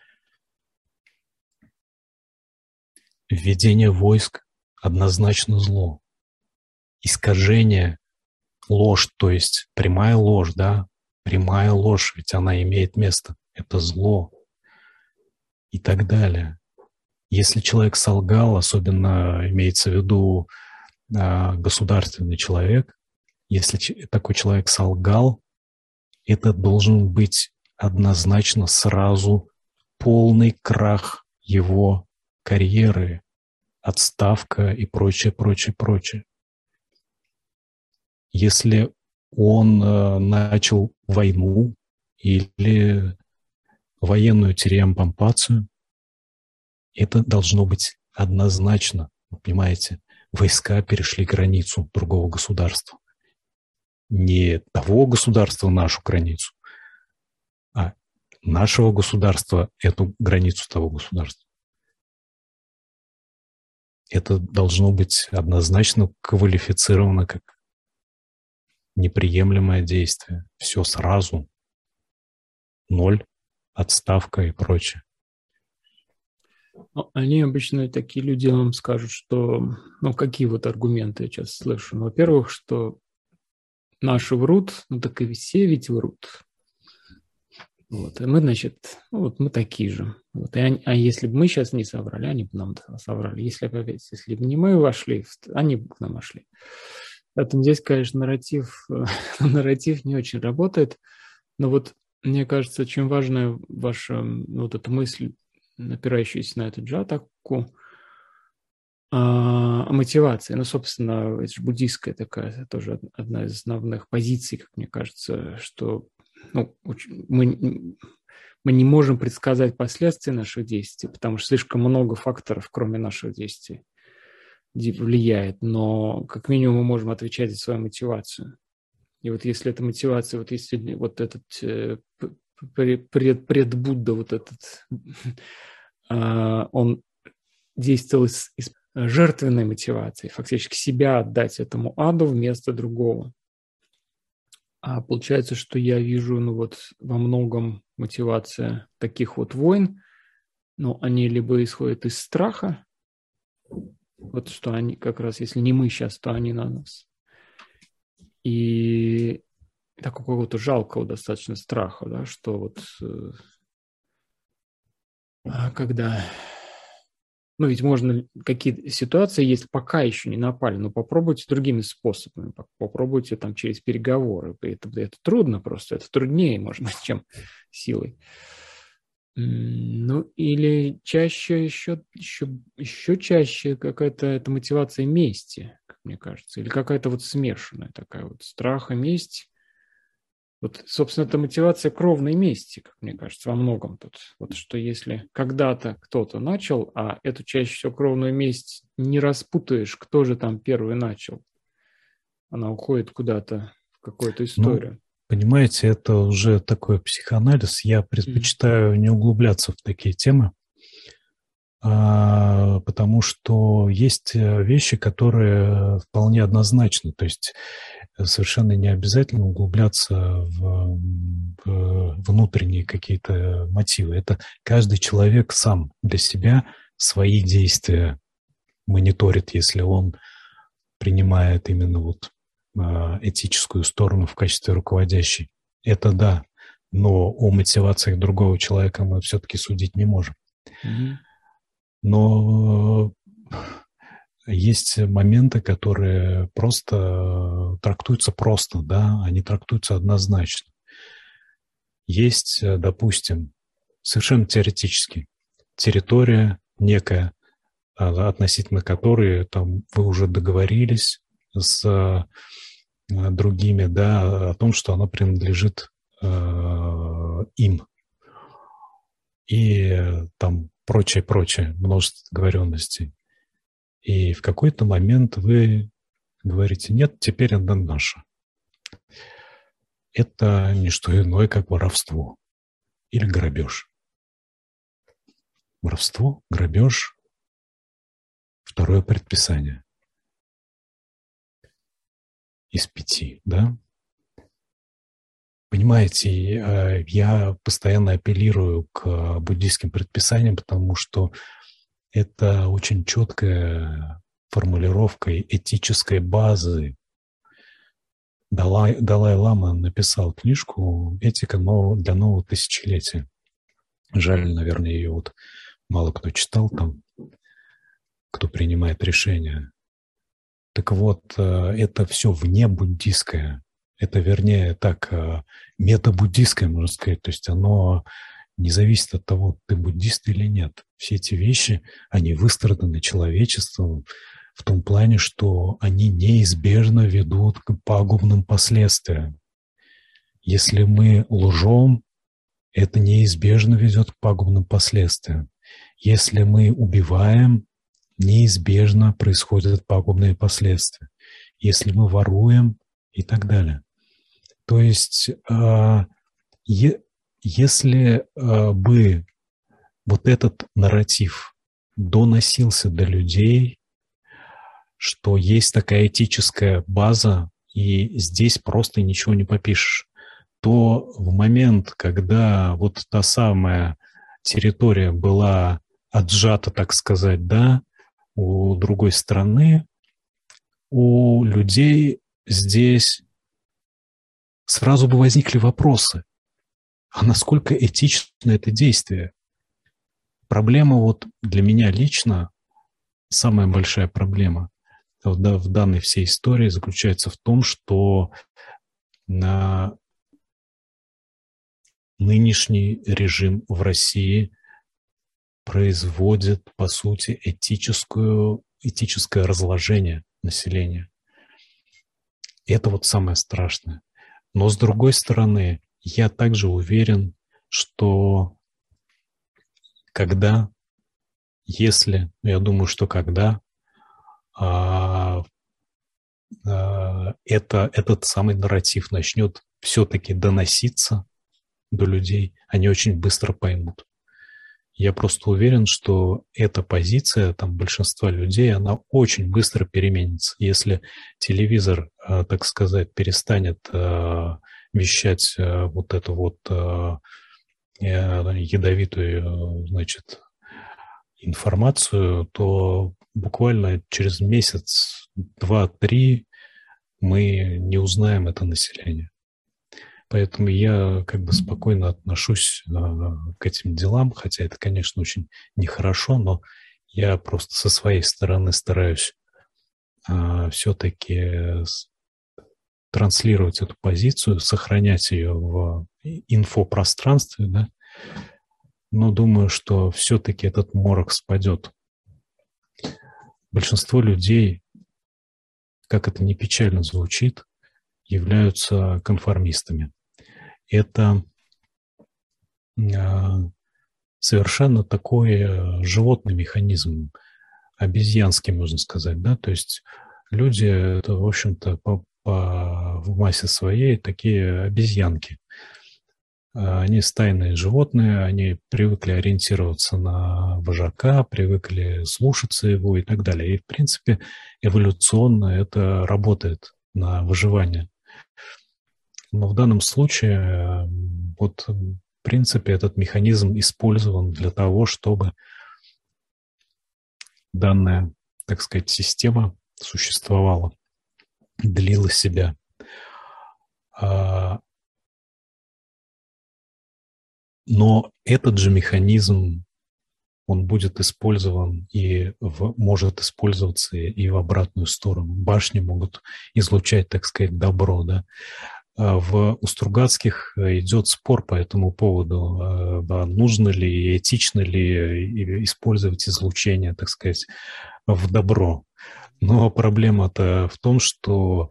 Введение войск однозначно зло. Искажение, ложь, то есть прямая ложь, да, прямая ложь, ведь она имеет место. Это зло. И так далее. Если человек солгал, особенно имеется в виду э, государственный человек, если такой человек солгал, это должен быть однозначно сразу полный крах его карьеры, отставка и прочее, прочее, прочее. Если он э, начал войну или военную тиреомпомпацию, это должно быть однозначно, вы понимаете, войска перешли границу другого государства. Не того государства нашу границу, а нашего государства эту границу того государства. это должно быть однозначно квалифицировано как неприемлемое действие. Все сразу. Ноль, отставка и прочее. Ну, они обычно, такие люди, вам скажут, что... Ну, какие вот аргументы я сейчас слышу? Ну, во-первых, что наши врут, ну, так и все ведь врут. Вот, и мы, значит, ну, вот мы такие же. Вот, и они, а если бы мы сейчас не соврали, они бы нам соврали. Если бы, если бы не мы вошли, они бы к нам вошли. Поэтому здесь, конечно, нарратив, нарратив не очень работает. Но вот мне кажется, очень важная ваша вот эта мысль, опирающаяся на эту джатаку, о мотивации. Ну, собственно, это же буддийская такая, тоже одна из основных позиций, как мне кажется, что ну, мы, мы не можем предсказать последствия наших действий, потому что слишком много факторов, кроме наших действий, влияет. Но как минимум мы можем отвечать за свою мотивацию. И вот если эта мотивация, вот если вот этот э, пред, пред Будда, вот этот, э, он действовал из, из жертвенной мотивации, фактически себя отдать этому аду вместо другого. А получается, что я вижу, ну вот во многом мотивация таких вот войн, но они либо исходят из страха, вот что они как раз, если не мы сейчас, то они на нас. И такого какого-то жалкого достаточно страха, да, что вот э, когда... Ну, ведь можно, какие-то ситуации есть, пока еще не напали, но попробуйте другими способами, попробуйте там через переговоры. Это, это трудно просто, это труднее, может быть, чем силой. Ну, или чаще, еще, еще, еще чаще какая-то эта мотивация мести, как мне кажется, или какая-то вот смешанная такая вот страх и месть. Вот, собственно, это мотивация кровной мести, как мне кажется, во многом тут. Вот что если когда-то кто-то начал, а эту чаще всего кровную месть не распутаешь, кто же там первый начал. Она уходит куда-то в какую-то историю. Ну, понимаете, это уже такой психоанализ. Я предпочитаю mm-hmm. не углубляться в такие темы, а, потому что есть вещи, которые вполне однозначны. То есть совершенно не обязательно углубляться в, в внутренние какие-то мотивы. Это каждый человек сам для себя свои действия мониторит, если он принимает именно вот этическую сторону в качестве руководящей. Это да, но о мотивациях другого человека мы все-таки судить не можем. Mm-hmm. Но есть моменты, которые просто трактуются просто, да, они трактуются однозначно. Есть, допустим, совершенно теоретически территория некая, относительно которой там вы уже договорились с другими, да, о том, что она принадлежит э, им. И там прочее-прочее, множество договоренностей. И в какой-то момент вы говорите, нет, теперь она наша. Это не что иное, как воровство или грабеж. Воровство, грабеж, второе предписание. Из пяти, да? Понимаете, я постоянно апеллирую к буддийским предписаниям, потому что это очень четкая формулировка этической базы. Далай, Далай-лама написал книжку «Этика для нового тысячелетия». Жаль, наверное, ее вот мало кто читал там, кто принимает решения. Так вот, это все внебуддийское. Это, вернее, так, метабуддийское, можно сказать. То есть оно не зависит от того, ты буддист или нет. Все эти вещи, они выстраданы человечеством в том плане, что они неизбежно ведут к пагубным последствиям. Если мы лжем, это неизбежно ведет к пагубным последствиям. Если мы убиваем, неизбежно происходят пагубные последствия. Если мы воруем и так далее. То есть, э, е, если э, бы вот этот нарратив доносился до людей, что есть такая этическая база, и здесь просто ничего не попишешь, то в момент, когда вот та самая территория была отжата, так сказать, да, у другой страны, у людей здесь сразу бы возникли вопросы, а насколько этично это действие? Проблема вот для меня лично, самая большая проблема в данной всей истории заключается в том, что на нынешний режим в России производит, по сути, этическую, этическое разложение населения. И это вот самое страшное. Но с другой стороны, я также уверен, что когда, если, я думаю, что когда а, а, это, этот самый нарратив начнет все-таки доноситься до людей, они очень быстро поймут. Я просто уверен, что эта позиция там большинства людей, она очень быстро переменится. Если телевизор, так сказать, перестанет вещать вот эту вот ядовитую, значит, информацию, то буквально через месяц, два, три мы не узнаем это население. Поэтому я как бы спокойно отношусь э, к этим делам, хотя это, конечно, очень нехорошо, но я просто со своей стороны стараюсь э, все-таки транслировать эту позицию, сохранять ее в инфопространстве, да, но думаю, что все-таки этот морок спадет. Большинство людей, как это ни печально звучит, являются конформистами. Это совершенно такой животный механизм, обезьянский, можно сказать, да, то есть люди, это, в общем-то, по, по, в массе своей такие обезьянки. Они стайные животные, они привыкли ориентироваться на вожака, привыкли слушаться его и так далее. И, в принципе, эволюционно это работает на выживание. Но в данном случае, вот, в принципе, этот механизм использован для того, чтобы данная, так сказать, система существовала, длила себя. Но этот же механизм, он будет использован и в, может использоваться и в обратную сторону. Башни могут излучать, так сказать, добро, да. В у Стругацких идет спор по этому поводу, да, нужно ли, этично ли использовать излучение, так сказать, в добро. Но проблема-то в том, что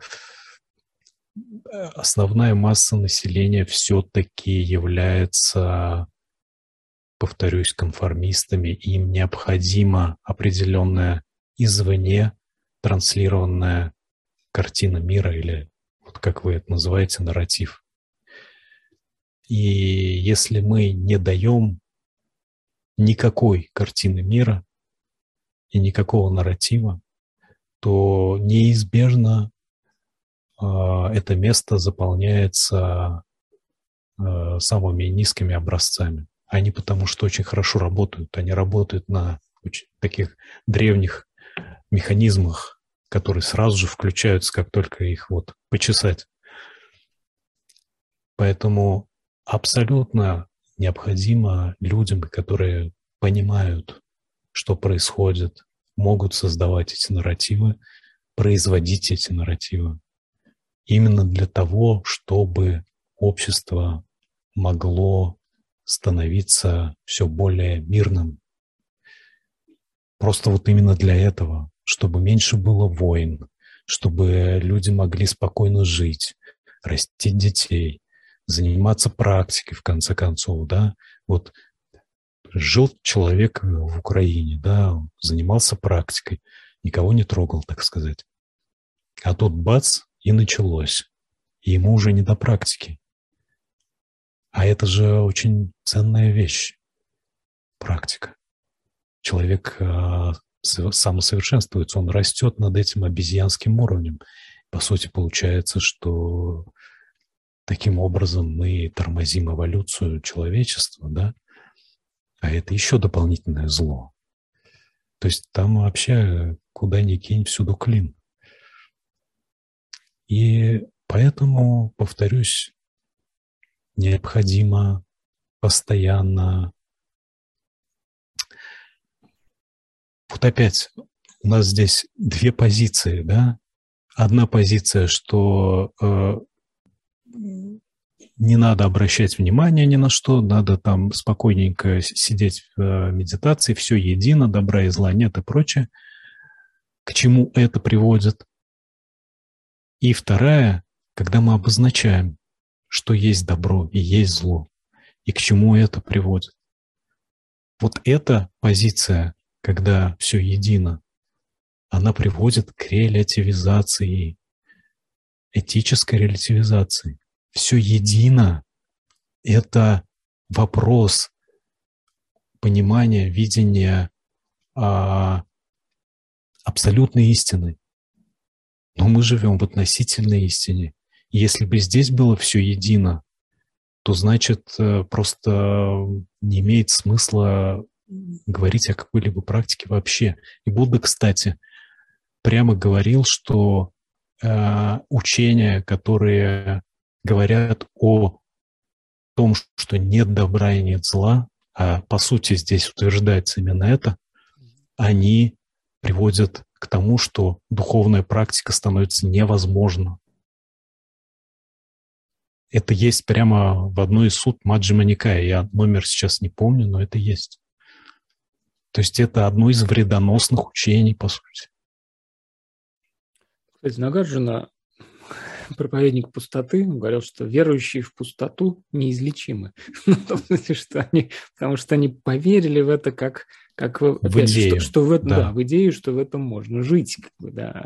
основная масса населения все-таки является, повторюсь, конформистами, и им необходима определенная извне транслированная картина мира или, вот как вы это называете, нарратив. И если мы не даем никакой картины мира и никакого нарратива, то неизбежно э, это место заполняется э, самыми низкими образцами. Они потому что очень хорошо работают. Они работают на очень таких древних механизмах, которые сразу же включаются, как только их вот почесать. Поэтому абсолютно необходимо людям, которые понимают, что происходит, могут создавать эти нарративы, производить эти нарративы. Именно для того, чтобы общество могло становиться все более мирным. Просто вот именно для этого, чтобы меньше было войн, чтобы люди могли спокойно жить, растить детей, заниматься практикой, в конце концов, да. Вот жил человек в Украине, да, занимался практикой, никого не трогал, так сказать. А тут бац, и началось. И ему уже не до практики. А это же очень ценная вещь, практика. Человек самосовершенствуется, он растет над этим обезьянским уровнем. По сути, получается, что таким образом мы тормозим эволюцию человечества, да? А это еще дополнительное зло. То есть там вообще куда ни кинь, всюду клин. И поэтому, повторюсь, необходимо постоянно... Вот опять у нас здесь две позиции, да? Одна позиция, что э, не надо обращать внимание ни на что, надо там спокойненько сидеть в э, медитации, все едино, добра и зла нет и прочее. К чему это приводит? И вторая, когда мы обозначаем, что есть добро и есть зло, и к чему это приводит. Вот эта позиция, когда все едино, она приводит к релятивизации, этической релятивизации. Все едино – это вопрос понимания, видения а, абсолютной истины. Но мы живем в относительной истине. И если бы здесь было все едино, то значит просто не имеет смысла говорить о какой-либо практике вообще. И Будда, кстати, прямо говорил, что э, учения, которые говорят о том, что нет добра и нет зла, а по сути здесь утверждается именно это, они приводят к тому, что духовная практика становится невозможна. Это есть прямо в одной из сут Маджхьима Никая. Я номер сейчас не помню, но это есть. То есть это одно из вредоносных учений, по сути. Кстати, Нагарджуна, проповедник пустоты, говорил, что верующие в пустоту неизлечимы. что они, потому что они поверили в это как, как в, опять, в идею. Что, что в, да. Да, в идею, что в этом можно жить. Как бы, да.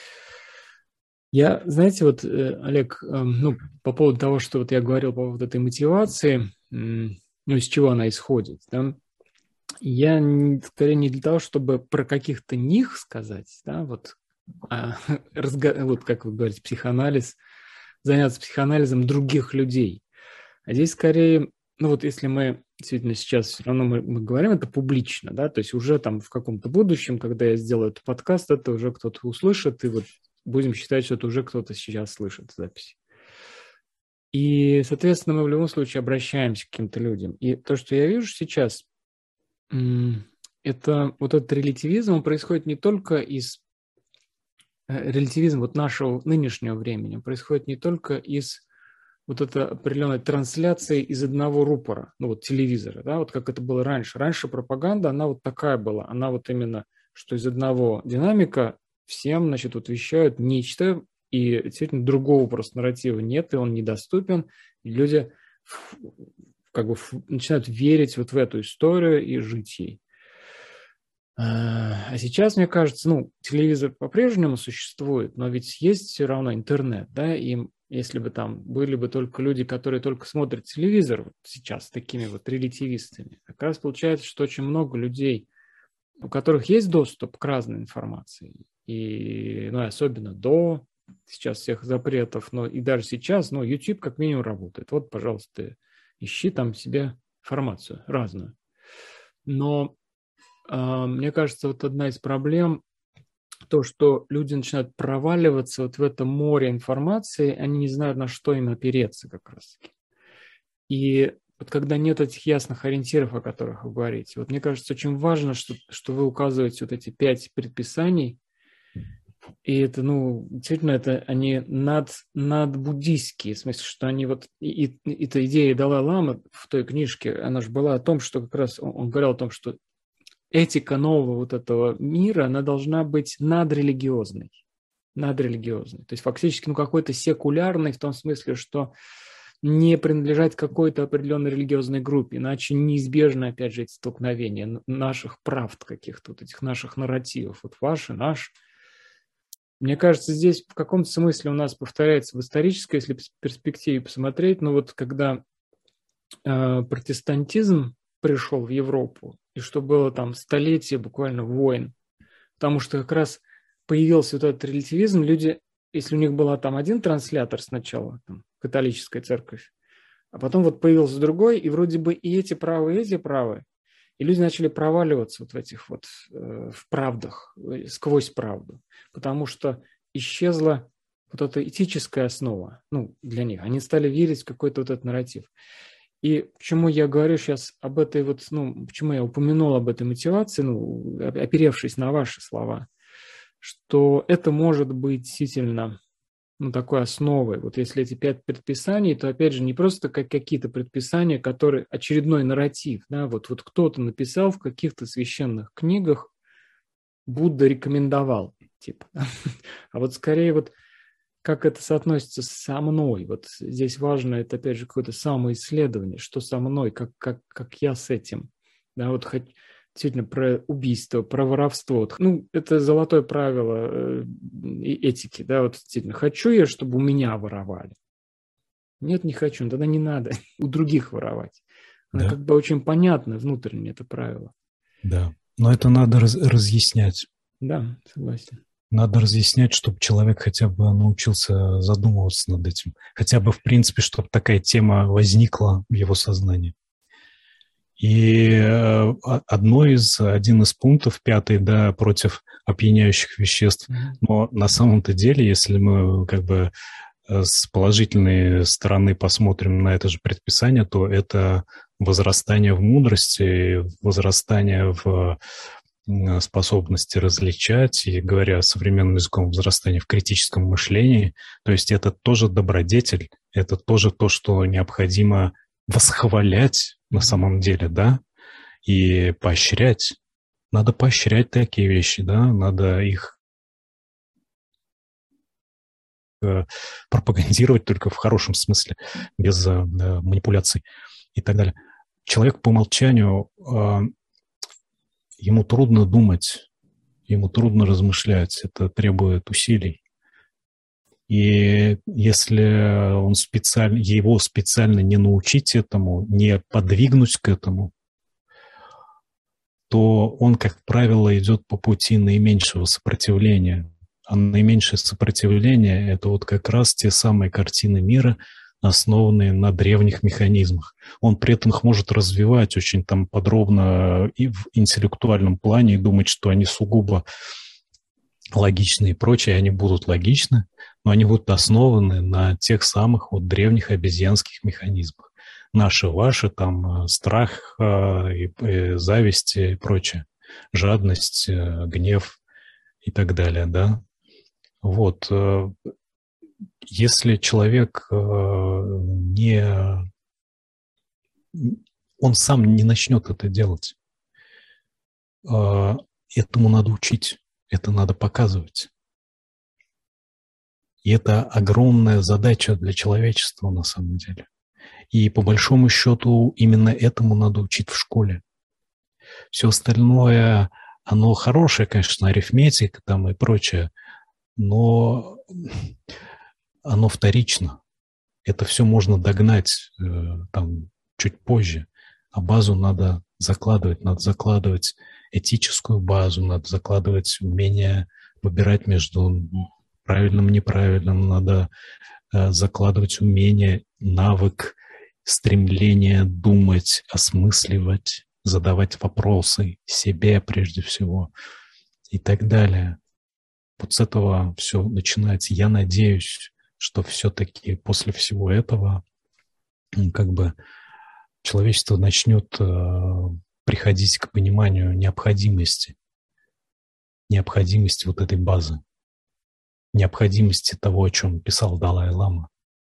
Я, знаете, вот, Олег, ну, по поводу того, что вот я говорил по поводу этой мотивации, ну, из чего она исходит, да, я скорее не для того, чтобы про каких-то них сказать, да, вот, а, разго... вот как вы говорите, психоанализ, заняться психоанализом других людей. А здесь скорее, ну вот если мы действительно сейчас все равно мы, мы говорим это публично, да, то есть уже там в каком-то будущем, когда я сделаю этот подкаст, это уже кто-то услышит, и вот будем считать, что это уже кто-то сейчас слышит запись. И, соответственно, мы в любом случае обращаемся к каким-то людям. И то, что я вижу сейчас, это вот этот релятивизм, он происходит не только из... Релятивизм вот нашего нынешнего времени, он происходит не только из вот этой определенной трансляции из одного рупора, ну вот телевизора, да, вот как это было раньше. Раньше пропаганда, она вот такая была, она вот именно, что из одного динамика всем, значит, вот вещают нечто, и действительно другого просто нарратива нет, и он недоступен, и люди как бы начинают верить вот в эту историю и жить ей. А сейчас, мне кажется, ну, телевизор по-прежнему существует, но ведь есть все равно интернет, да, и если бы там были бы только люди, которые только смотрят телевизор вот сейчас такими вот релятивистами, как раз получается, что очень много людей, у которых есть доступ к разной информации, и, ну, особенно до сейчас всех запретов, но и даже сейчас, ну, YouTube как минимум работает. Вот, пожалуйста, ищи там себе информацию разную. Но э, мне кажется, вот одна из проблем то, что люди начинают проваливаться вот в это море информации, они не знают, на что им опереться как раз. И вот когда нет этих ясных ориентиров, о которых вы говорите, вот мне кажется, очень важно, что, что вы указываете вот эти пять предписаний, и это, ну, действительно, это они над, надбуддийские, в смысле, что они вот, и, и эта идея Далай-ламы в той книжке, она же была о том, что как раз он, он говорил о том, что этика нового вот этого мира, она должна быть надрелигиозной, надрелигиозной, то есть фактически, ну, какой-то секулярной в том смысле, что не принадлежать какой-то определенной религиозной группе, иначе неизбежно, опять же, эти столкновения наших правд каких-то, вот этих наших нарративов, вот ваши, наш. Мне кажется, здесь в каком-то смысле у нас повторяется в исторической, если в перспективе посмотреть, но вот когда э, протестантизм пришел в Европу, и что было там столетие буквально войн, Потому что как раз появился вот этот релятивизм, люди, если у них был там один транслятор сначала, там, католическая церковь, а потом вот появился другой, и вроде бы и эти правы, и эти правы, и люди начали проваливаться вот в этих вот, э, в правдах, сквозь правду, потому что исчезла вот эта этическая основа, ну, для них. Они стали верить в какой-то вот этот нарратив. И почему я говорю сейчас об этой вот, ну, почему я упомянул об этой мотивации, ну, оперевшись на ваши слова, что это может быть действительно, ну, такой основой. Вот если эти пять предписаний, то, опять же, не просто как какие-то предписания, которые очередной нарратив, да, вот, вот кто-то написал в каких-то священных книгах, Будда рекомендовал, типа, а вот скорее вот как это соотносится со мной. Вот здесь важно, это опять же какое-то самоисследование, что со мной, как, как, как я с этим. Да, вот хоть действительно про убийство, про воровство. Вот, ну, это золотое правило э, этики, да, вот действительно, хочу я, чтобы у меня воровали. Нет, не хочу, тогда не надо у других воровать. Оно Да, как бы очень понятно внутренне, это правило. да. Но это надо раз- разъяснять. Да, согласен. Надо разъяснять, чтобы человек хотя бы научился задумываться над этим. Хотя бы, в принципе, чтобы такая тема возникла в его сознании. И э, одно из, один из пунктов, пятый, да, против опьяняющих веществ. Mm-hmm. Но на самом-то деле, если мы как бы с положительной стороны посмотрим на это же предписание, то это возрастание в мудрости, возрастание в способности различать, и, говоря современным языком, возрастание в критическом мышлении. То есть это тоже добродетель, это тоже то, что необходимо восхвалять на самом деле, да, и поощрять. Надо поощрять такие вещи, да, надо их пропагандировать только в хорошем смысле, без э, манипуляций и так далее. Человек по умолчанию, э, ему трудно думать, ему трудно размышлять, это требует усилий. И если он специально, его специально не научить этому, не подвигнуть к этому, то он, как правило, идет по пути наименьшего сопротивления. А наименьшее сопротивление – это вот как раз те самые картины мира, основанные на древних механизмах. Он при этом их может развивать очень там подробно и в интеллектуальном плане, и думать, что они сугубо логичны и прочее, они будут логичны, но они будут основаны на тех самых вот древних обезьянских механизмах. Наши, ваши, там, страх, и, и зависть и прочее, жадность, гнев и так далее, да. Вот. Если человек не... Он сам не начнет это делать, этому надо учить, это надо показывать. И это огромная задача для человечества на самом деле. И по большому счету именно этому надо учить в школе. Все остальное, оно хорошее, конечно, арифметика там и прочее, но оно вторично. Это все можно догнать э, там чуть позже. А базу надо закладывать. Надо закладывать этическую базу, надо закладывать умение выбирать между правильным и неправильным, надо э, закладывать умение, навык, стремление думать, осмысливать, задавать вопросы себе прежде всего и так далее. Вот с этого все начинается. Я надеюсь, что все-таки после всего этого как бы человечество начнет э, приходить к пониманию необходимости, необходимости вот этой базы, необходимости того, о чем писал Далай-лама.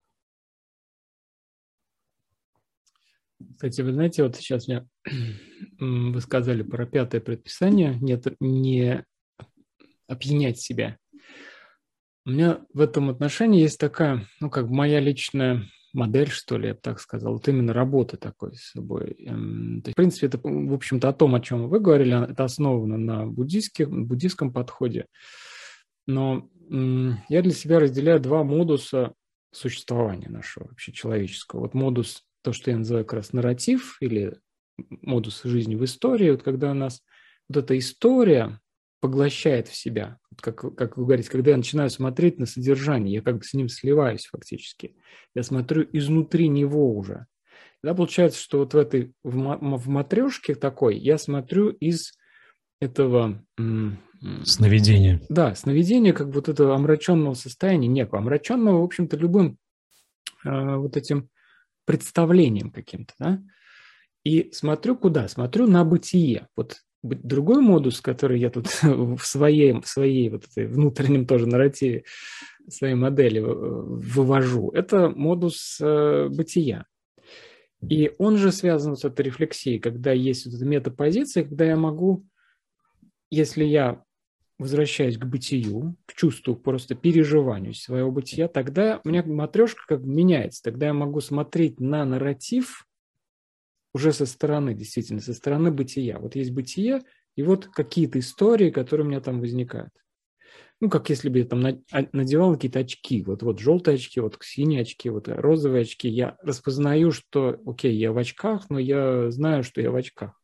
Кстати, вы знаете, вот сейчас мне вы сказали про пятое предписание, нет, не опьянять себя. У меня в этом отношении есть такая, ну, как бы моя личная модель, что ли, я бы так сказал, вот именно работа такой с собой. То есть, в принципе, это, в общем-то, о том, о чем вы говорили, это основано на буддийском, буддийском подходе. Но я для себя разделяю два модуса существования нашего вообще человеческого. Вот модус, то, что я называю как раз нарратив или модус жизни в истории, вот когда у нас вот эта история, поглощает в себя. Как, как вы говорите, когда я начинаю смотреть на содержание, я как бы с ним сливаюсь фактически. Я смотрю изнутри него уже. Да, получается, что вот в этой, в, в матрешке такой я смотрю из этого... Сновидения. Да, сновидения, как бы вот этого омраченного состояния, некого омраченного, в общем-то, любым э, вот этим представлением каким-то, да. И смотрю куда? Смотрю на бытие. Вот другой модус, который я тут в своей, в своей вот этой внутреннем тоже нарративе, своей модели вывожу, это модус э, бытия. И он же связан с этой рефлексией, когда есть вот эта метапозиция, когда я могу, если я возвращаюсь к бытию, к чувству, просто переживанию своего бытия, тогда у меня матрешка как бы меняется, тогда я могу смотреть на нарратив уже со стороны, действительно, со стороны бытия. Вот есть бытие, и вот какие-то истории, которые у меня там возникают. Ну, как если бы я там надевал какие-то очки, вот, вот желтые очки, вот синие очки, вот розовые очки. Я распознаю, что, окей, я в очках, но я знаю, что я в очках.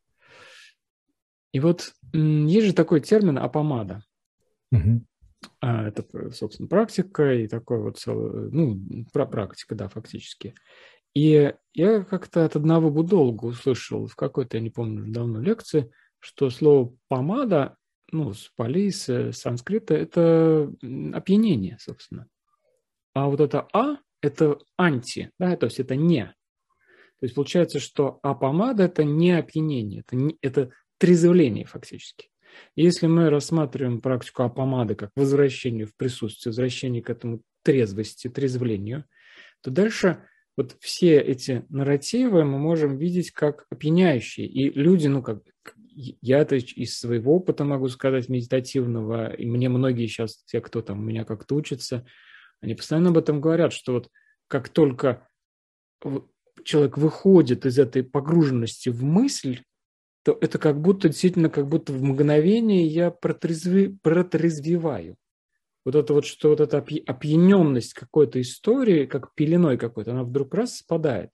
И вот есть же такой термин «апомада». Угу. Это, собственно, практика и такой вот, ну, практика, да, фактически. И я как-то от одного буддолога услышал в какой-то, я не помню, давно лекции, что слово «помада», ну, с пали, с санскрита, это опьянение, собственно. А вот это «а» – это анти, да, то есть это «не». То есть получается, что «а-помада» – это не опьянение, это, не, это трезвление фактически. Если мы рассматриваем практику апомады как возвращение в присутствие, возвращение к этому трезвости, трезвлению, то дальше вот все эти нарративы мы можем видеть как опьяняющие. И люди, ну как я это из своего опыта могу сказать, медитативного, и мне многие сейчас, те, кто там у меня как-то учатся, они постоянно об этом говорят, что вот как только человек выходит из этой погруженности в мысль, то это как будто действительно, как будто в мгновение я протрезви, протрезвеваю. Вот это вот, что вот эта опьяненность какой-то истории, как пеленой какой-то, она вдруг раз спадает.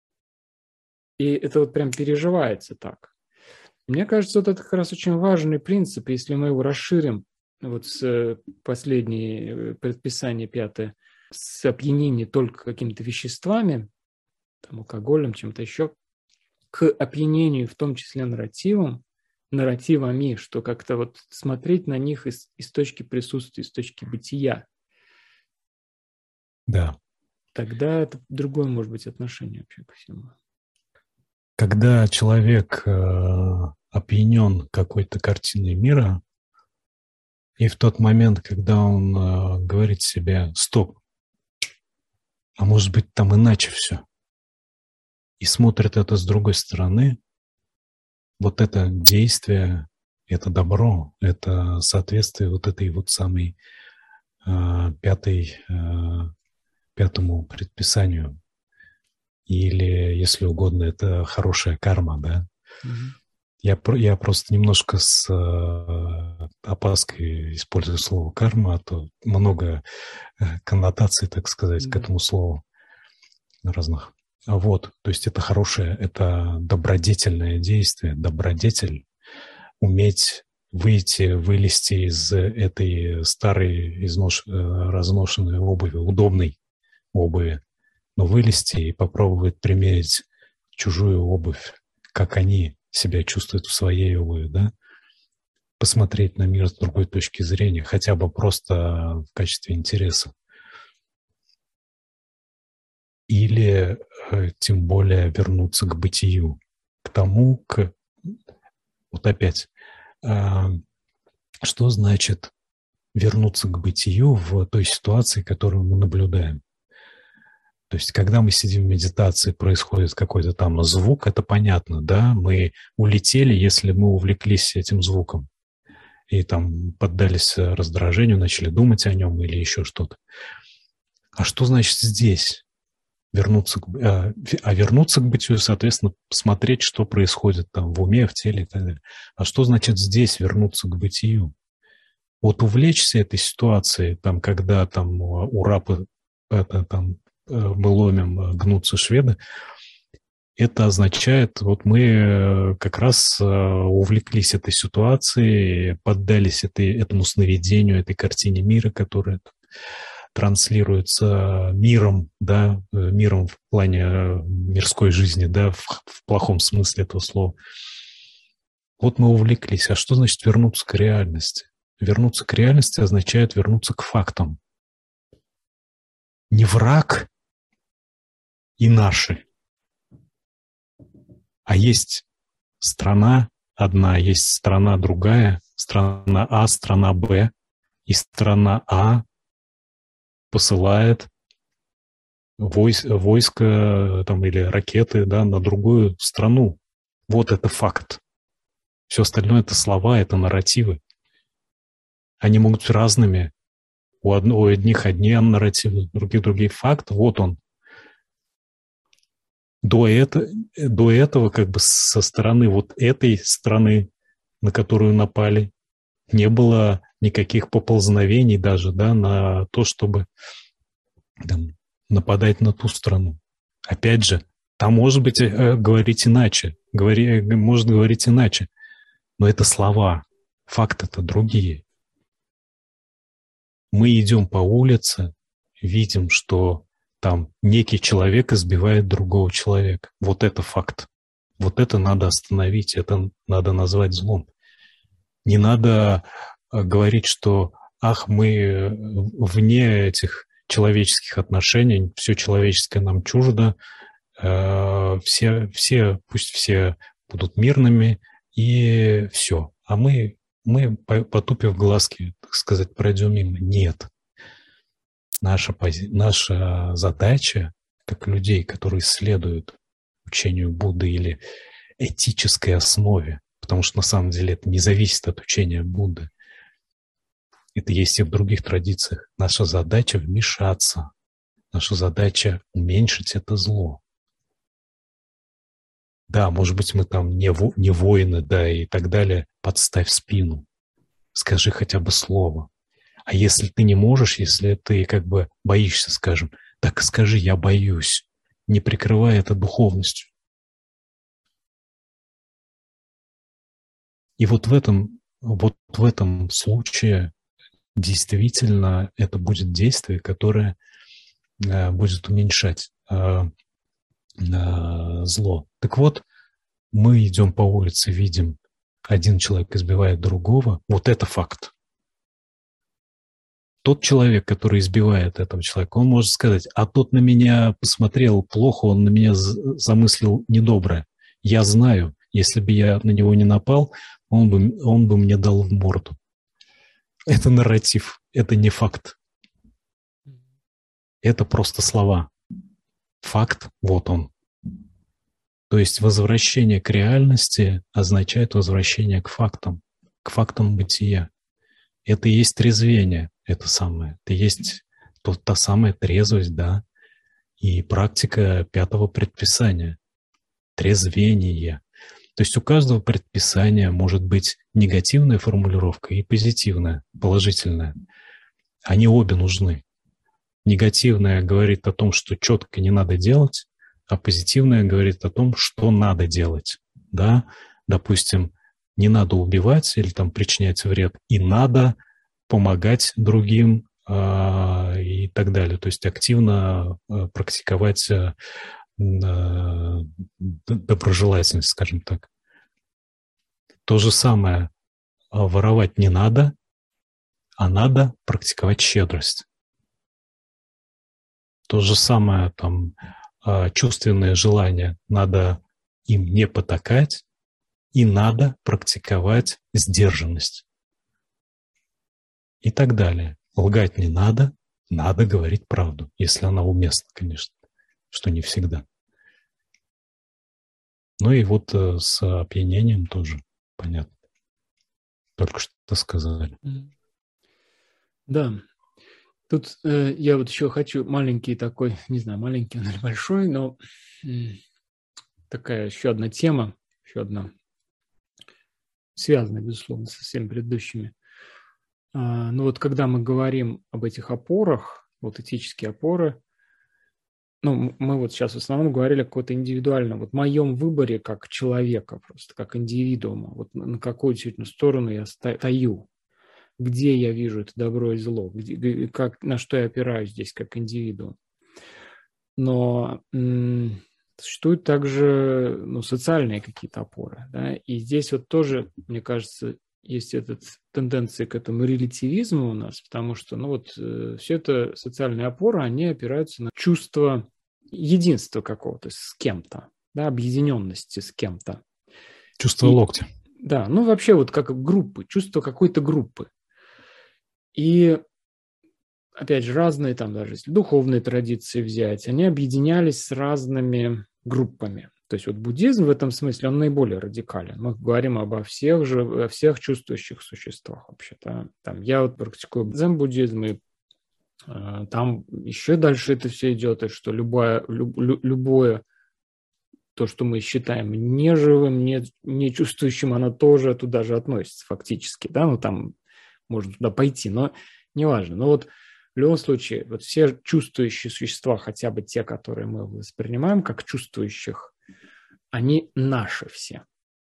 И это вот прям переживается так. Мне кажется, вот это как раз очень важный принцип, если мы его расширим, вот с последней предписания пятое, с опьянения только какими-то веществами, там, алкоголем, чем-то еще, к опьянению, в том числе нарративом, нарративами, что как-то вот смотреть на них из, из точки присутствия, из точки бытия. Да. Тогда это другое, может быть, отношение вообще ко всему. Когда человек э, опьянен какой-то картиной мира, и в тот момент, когда он э, говорит себе «стоп», а может быть там иначе все, и смотрит это с другой стороны, вот это действие, это добро, это соответствие вот этой вот самой э, пятой, э, пятому предписанию. Или, если угодно, это хорошая карма, да. Mm-hmm. Я, я просто немножко с э, опаской использую слово карма, а то много коннотаций, так сказать, mm-hmm. к этому слову разных. Вот, то есть это хорошее, это добродетельное действие, добродетель, уметь выйти, вылезти из этой старой, изнош... разношенной обуви, удобной обуви, но вылезти и попробовать примерить чужую обувь, как они себя чувствуют в своей обуви, да, посмотреть на мир с другой точки зрения, хотя бы просто в качестве интереса. Или э, тем более вернуться к бытию, к тому, к... Вот опять, э, что значит вернуться к бытию в той ситуации, которую мы наблюдаем? То есть, когда мы сидим в медитации, происходит какой-то там звук, это понятно, да, мы улетели, если мы увлеклись этим звуком и там поддались раздражению, начали думать о нем или еще что-то. А что значит здесь? Вернуться к, а, а вернуться к бытию, соответственно, посмотреть, что происходит там в уме, в теле и так далее. А что значит здесь вернуться к бытию? Вот увлечься этой ситуацией, там, когда там у рапа это, там, мы ломим, гнутся шведы, Это означает, вот мы как раз увлеклись этой ситуацией, поддались этой, этому сновидению, этой картине мира, которая транслируется миром, да, миром в плане мирской жизни, да, в, в плохом смысле этого слова. Вот мы увлеклись. А что значит вернуться к реальности? Вернуться к реальности означает вернуться к фактам. Не враг и наши, а есть страна одна, есть страна другая, страна А, страна Б, и страна А посылает войс, войско там, или ракеты, да, на другую страну. Вот это факт. Все остальное – это слова, это нарративы. Они могут быть разными. У, одно, у одних одни нарративы, у других другие факты. Вот он. До, это, до этого как бы со стороны вот этой страны, на которую напали, не было никаких поползновений даже, да, на то, чтобы там, нападать на ту страну. Опять же, там может быть говорить иначе, говори, может говорить иначе, но это слова, факты-то другие. Мы идем по улице, видим, что там некий человек избивает другого человека. Вот это факт. Вот это надо остановить, это надо назвать злом. Не надо говорить, что ах, мы вне этих человеческих отношений, все человеческое нам чуждо, э, все, все, пусть все будут мирными, и все. А мы, мы, потупив глазки, так сказать, пройдем мимо. Нет. Наша, пози... Наша задача, как людей, которые следуют учению Будды или этической основе, потому что на самом деле это не зависит от учения Будды, это есть и в других традициях. Наша задача вмешаться. Наша задача уменьшить это зло. Да, может быть, мы там не, во, не воины, да, и так далее. Подставь спину. Скажи хотя бы слово. А если ты не можешь, если ты как бы боишься, скажем, так скажи, я боюсь, не прикрывай это духовностью. И вот в этом, вот в этом случае действительно это будет действие, которое э, будет уменьшать э, э, зло. Так вот, мы идем по улице, видим, один человек избивает другого. Вот это факт. Тот человек, который избивает этого человека, он может сказать, а тот на меня посмотрел плохо, он на меня замыслил недоброе. Я знаю, если бы я на него не напал, он бы, он бы мне дал в морду. Это нарратив, это не факт. Это просто слова. Факт, вот он. То есть возвращение к реальности означает возвращение к фактам, к фактам бытия. Это и есть трезвение, это самое. Это и есть то, та самая трезвость, да, и практика пятого предписания. Трезвение. То есть у каждого предписания может быть негативная формулировка и позитивная, положительная. Они обе нужны. Негативная говорит о том, что четко не надо делать, а позитивная говорит о том, что надо делать. Да? Допустим, не надо убивать или там причинять вред, и надо помогать другим э, и так далее. То есть активно э, практиковать э, доброжелательность, скажем так. То же самое, воровать не надо, а надо практиковать щедрость. То же самое, там, чувственные желания, надо им не потакать, и надо практиковать сдержанность. И так далее. Лгать не надо, надо говорить правду, если она уместна, конечно, что не всегда. Ну и вот с опьянением тоже понятно. Только что сказали. Да. Тут э, я вот еще хочу маленький такой, не знаю, маленький он или большой, но м, такая еще одна тема, еще одна, связанная, безусловно, со всеми предыдущими. А, ну вот когда мы говорим об этих опорах, вот этические опоры, ну, мы вот сейчас в основном говорили о каком-то индивидуальном, вот моем выборе как человека просто, как индивидуума, вот на какую действительно сторону я стою, где я вижу это добро и зло, где, как, на что я опираюсь здесь как индивидуум. Но м- существуют также ну, социальные какие-то опоры, да, и здесь вот тоже, мне кажется, есть эта тенденция к этому релятивизму у нас, потому что, ну вот, э, все это социальные опоры, они опираются на чувство единства какого-то с кем-то, да, объединенности с кем-то. Чувство и, локтя. Да, ну вообще вот как группы, чувство какой-то группы. И опять же, разные там даже, если духовные традиции взять, они объединялись с разными группами. То есть вот буддизм в этом смысле, он наиболее радикален. Мы говорим обо всех же, о всех чувствующих существах вообще-то. Там, я вот практикую дзен-буддизм, и э, там еще дальше это все идет, и что любое, люб, любое то, что мы считаем неживым, не, не чувствующим, оно тоже туда же относится фактически. Да? Ну, там можно туда пойти, но неважно. Но вот в любом случае, вот все чувствующие существа, хотя бы те, которые мы воспринимаем как чувствующих, они наши все.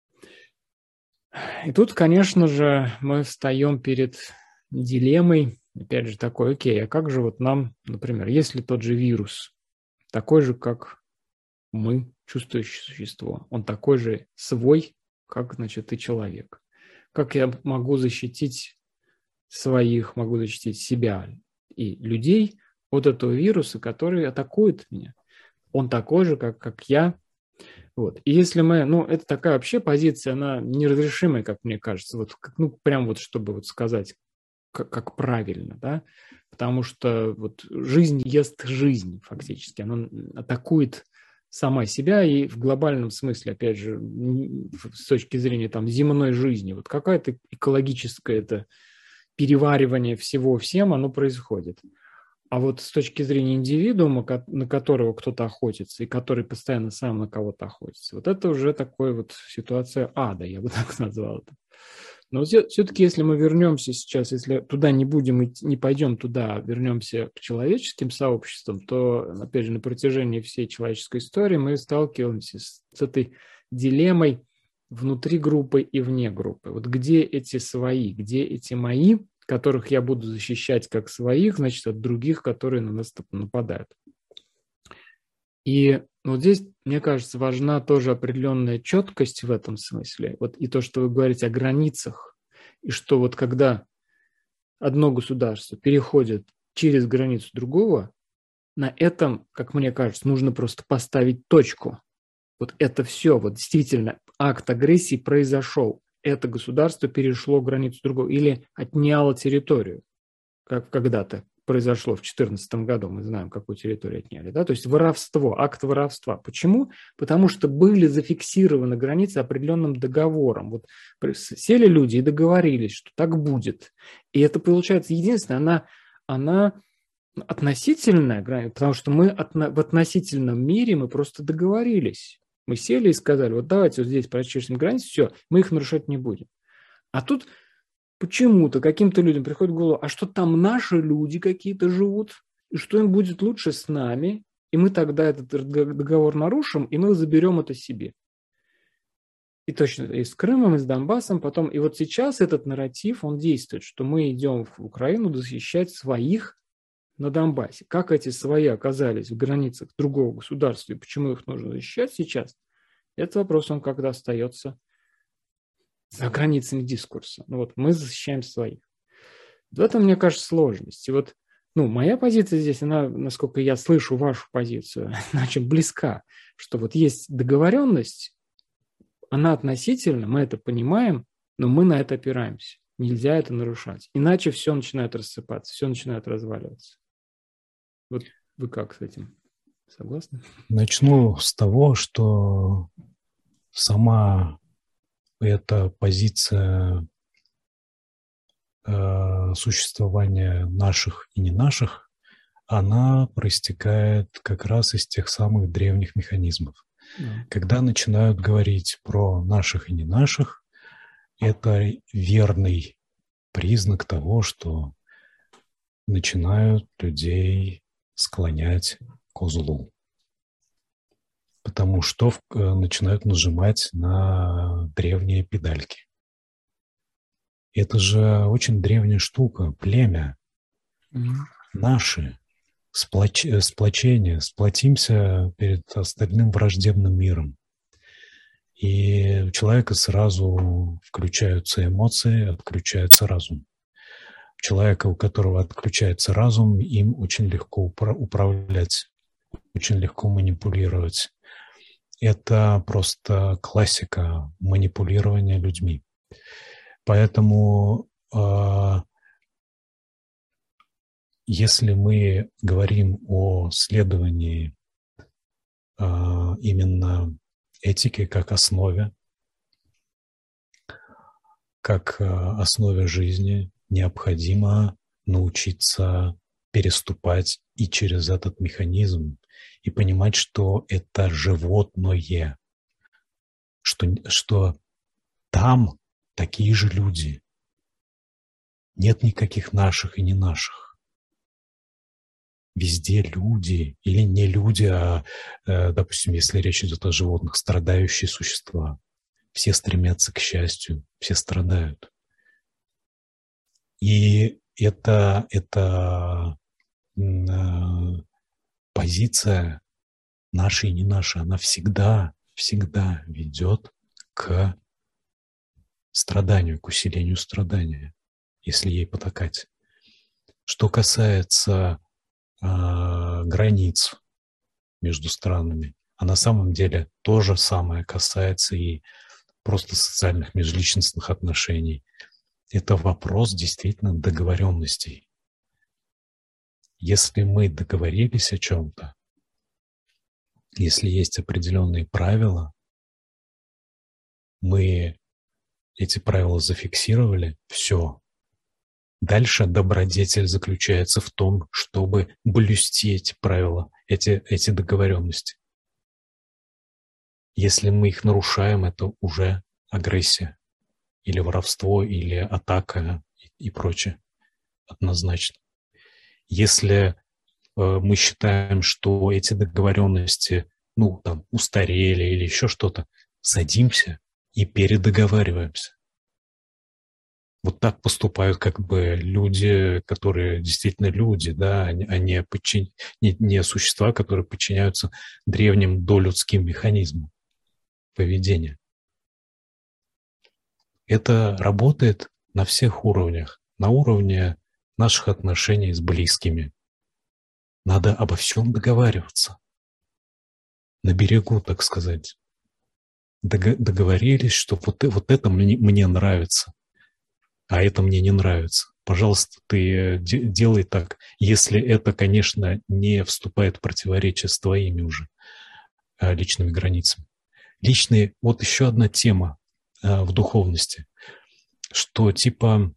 И тут, конечно же, мы встаем перед дилеммой, опять же, такой, окей, а как же вот нам, например, если тот же вирус, такой же, как мы, чувствующее существо, он такой же свой, как, значит, и человек. Как я могу защитить своих, могу защитить себя и людей от этого вируса, который атакует меня? Он такой же, как, как я. Вот. И если мы, ну, это такая вообще позиция, она неразрешимая, как мне кажется, вот, ну, прям вот, чтобы вот сказать, как, как правильно, да, потому что вот жизнь ест жизнь фактически, она атакует сама себя, и в глобальном смысле, опять же, с точки зрения там земной жизни, вот какая-то экологическое это переваривание всего всем, оно происходит. А вот с точки зрения индивидуума, на которого кто-то охотится, и который постоянно сам на кого-то охотится, вот это уже такая вот ситуация ада, я бы так назвал это. Но все-таки, если мы вернемся сейчас, если туда не будем идти, не пойдем туда, вернемся к человеческим сообществам, то, опять же, на протяжении всей человеческой истории мы сталкиваемся с, с этой дилеммой внутри группы и вне группы. Вот где эти свои, где эти мои, которых я буду защищать как своих, значит, от других, которые на нас нападают. И вот здесь, мне кажется, важна тоже определенная четкость в этом смысле. Вот и то, что вы говорите о границах, и что вот когда одно государство переходит через границу другого, на этом, как мне кажется, нужно просто поставить точку. Вот это все, вот действительно, акт агрессии произошел. Это государство перешло границу другого или отняло территорию, как когда-то произошло в две тысячи четырнадцатом году, мы знаем, какую территорию отняли, да, то есть воровство, акт воровства. Почему? Потому что были зафиксированы границы определенным договором. Вот сели люди и договорились, что так будет. И это, получается, единственное, она, она относительная граница, потому что мы отно, в относительном мире мы просто договорились. Мы сели и сказали, вот давайте вот здесь прочистим границы, все, мы их нарушать не будем. А тут почему-то каким-то людям приходит в голову, а что там наши люди какие-то живут, и что им будет лучше с нами, и мы тогда этот договор нарушим, и мы заберем это себе. И точно и с Крымом, и с Донбассом потом. И вот сейчас этот нарратив, он действует, что мы идем в Украину защищать своих на Донбассе. Как эти свои оказались в границах другого государства, и почему их нужно защищать сейчас, этот вопрос, он когда остается за границами дискурса. Ну вот мы защищаем своих. В этом, мне кажется, сложность. И вот, ну, моя позиция здесь, она, насколько я слышу вашу позицию, она очень близка, что вот есть договоренность, она относительно, мы это понимаем, но мы на это опираемся. Нельзя это нарушать. Иначе все начинает рассыпаться, все начинает разваливаться. Вот вы как с этим? Согласны? Начну с того, что сама эта позиция э, существования наших и не наших, она проистекает как раз из тех самых древних механизмов. Да. Когда начинают говорить про наших и не наших, это верный признак того, что начинают людей склонять к злу. потому что начинают нажимать на древние педальки. Это же очень древняя штука, племя. Mm-hmm. Наши. Сплоч... Сплочение. Сплотимся перед остальным враждебным миром. И у человека сразу включаются эмоции, отключается разум. У человека, у которого отключается разум, им очень легко упра- управлять, очень легко манипулировать. Это просто классика манипулирования людьми. Поэтому, э, если мы говорим о следовании э, именно этики как основе, как э, основе жизни, необходимо научиться переступать и через этот механизм, и понимать, что это животное, что, что там такие же люди. Нет никаких наших и не наших. Везде люди, или не люди, а, допустим, если речь идет о животных, страдающие существа. Все стремятся к счастью, все страдают. И это, это позиция наша и не наша, она всегда, всегда ведет к страданию, к усилению страдания, если ей потакать. Что касается э, границ между странами, а на самом деле то же самое касается и просто социальных межличностных отношений. Это вопрос действительно договоренностей. Если мы договорились о чем-то, если есть определенные правила, мы эти правила зафиксировали, все. Дальше добродетель заключается в том, чтобы блюсти эти правила, эти, эти договоренности. Если мы их нарушаем, это уже агрессия, или воровство, или атака и, и прочее. Однозначно. Если э, мы считаем, что эти договоренности, ну, там, устарели или еще что-то, садимся и передоговариваемся. Вот так поступают как бы люди, которые действительно люди, да, а не, подчин... не, не существа, которые подчиняются древним долюдским механизмам поведения. Это работает на всех уровнях. На уровне наших отношений с близкими. Надо обо всем договариваться. На берегу, так сказать. Договорились, что вот, вот это мне, мне нравится, а это мне не нравится. Пожалуйста, ты делай так, если это, конечно, не вступает в противоречие с твоими уже личными границами. Личные, вот еще одна тема в духовности, что типа,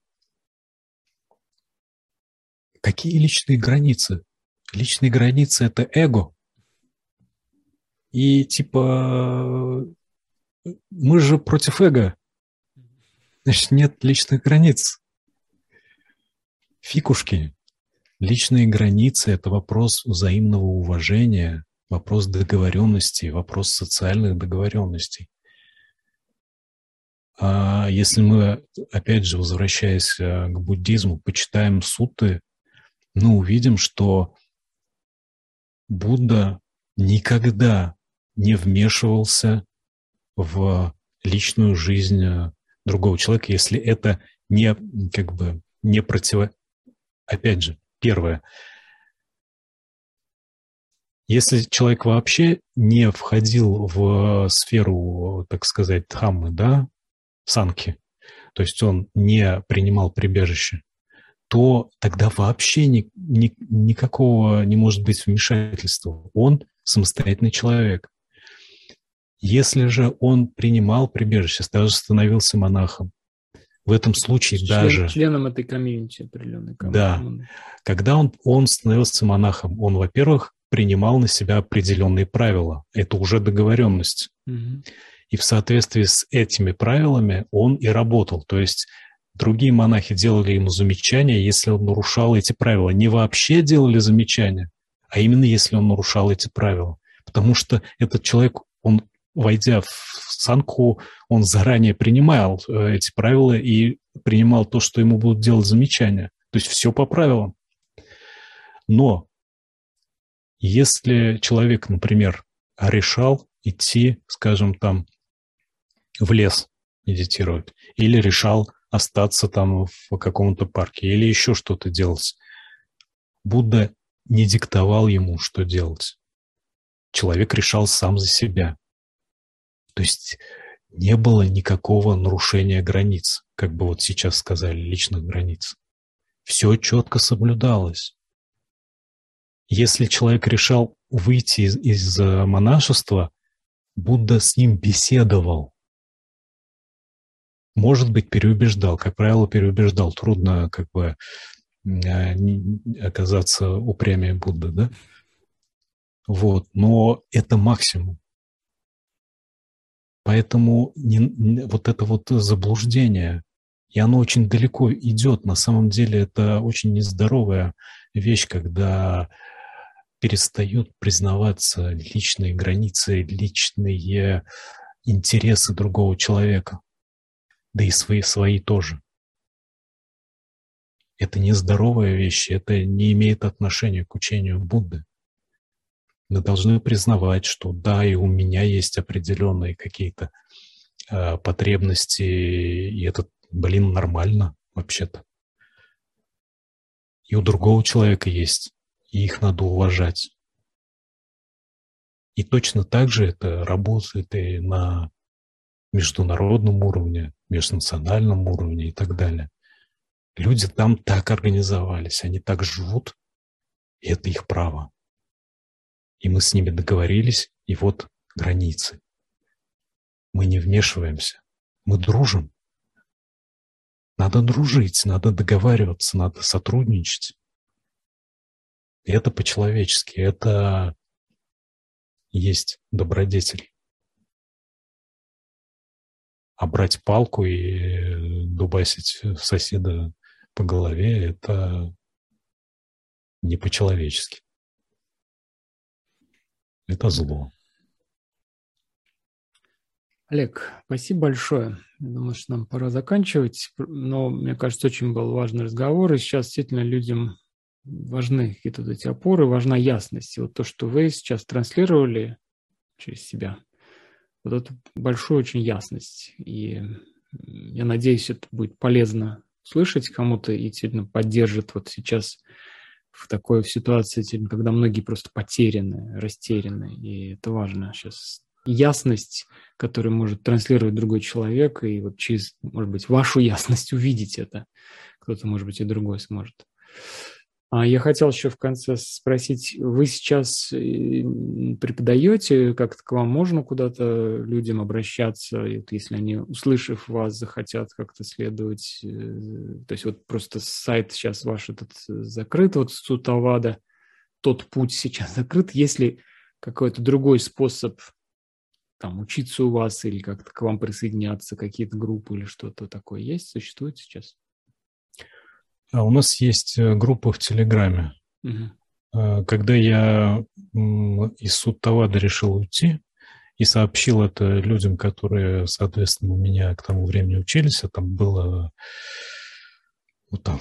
какие личные границы? Личные границы – это эго. И типа, мы же против эго. Значит, нет личных границ. Фикушки. Личные границы – это вопрос взаимного уважения, вопрос договоренностей, вопрос социальных договоренностей. А если мы, опять же, возвращаясь к буддизму, почитаем сутты, мы увидим, что Будда никогда не вмешивался в личную жизнь другого человека, если это не, как бы, не противо... Опять же, первое. Если человек вообще не входил в сферу, так сказать, дхаммы, да, санки, то есть он не принимал прибежище, то тогда вообще ни, ни, никакого не может быть вмешательства. Он самостоятельный человек. Если же он принимал прибежище, даже становился монахом, в этом случае Член, даже... Членом этой комьюнити определенной. Да. Когда он, он становился монахом, он, во-первых, принимал на себя определенные правила. Это уже договоренность. Угу. И в соответствии с этими правилами он и работал. То есть другие монахи делали ему замечания, если он нарушал эти правила. Не вообще делали замечания, а именно если он нарушал эти правила. Потому что этот человек, он, войдя в санку, он заранее принимал эти правила и принимал то, что ему будут делать замечания. То есть все по правилам. Но если человек, например, решал идти, скажем, там в лес медитировать, или решал остаться там в каком-то парке, или еще что-то делать, Будда не диктовал ему, что делать. Человек решал сам за себя. То есть не было никакого нарушения границ, как бы вот сейчас сказали, личных границ. Все четко соблюдалось. Если человек решал выйти из, из монашества, Будда с ним беседовал. Может быть, переубеждал. Как правило, переубеждал. Трудно как бы оказаться упрямее Будды, да? Вот. Но это максимум. Поэтому не, не, вот это вот заблуждение, и оно очень далеко идет. На самом деле это очень нездоровая вещь, когда перестают признаваться личные границы, личные интересы другого человека, да и свои, свои тоже. Это нездоровая вещь, это не имеет отношения к учению Будды. Мы должны признавать, что да, и у меня есть определенные какие-то э, потребности, и это, блин, нормально вообще-то. И у другого человека есть, и их надо уважать. И точно так же это работает и на международном уровне, межнациональном уровне и так далее. Люди там так организовались, они так живут, и это их право. И мы с ними договорились, и вот границы. Мы не вмешиваемся, мы дружим. Надо дружить, надо договариваться, надо сотрудничать. И это по-человечески, это есть добродетель. А брать палку и дубасить соседа по голове – это не по-человечески. Это зло. Олег, спасибо большое. Я думаю, что нам пора заканчивать. Но, мне кажется, очень был важный разговор. И сейчас действительно людям важны какие-то вот эти опоры, важна ясность. И вот то, что вы сейчас транслировали через себя, вот это большую очень ясность. И я надеюсь, это будет полезно слышать кому-то и действительно поддержит вот сейчас в такой ситуации, когда многие просто потеряны, растеряны. И это важно сейчас. Ясность, которую может транслировать другой человек, и вот через, может быть, вашу ясность увидеть это. Кто-то, может быть, и другой сможет. А я хотел еще в конце спросить, вы сейчас преподаете, как-то к вам можно куда-то людям обращаться, вот если они, услышав вас, захотят как-то следовать? То есть вот просто сайт сейчас ваш этот закрыт, вот Сутавада, тот путь сейчас закрыт. Есть ли какой-то другой способ там учиться у вас или как-то к вам присоединяться, какие-то группы или что-то такое есть, существует сейчас? А у нас есть группа в Телеграме. Угу. Когда я из Сутавады решил уйти и сообщил это людям, которые, соответственно, у меня к тому времени учились, а там было вот там,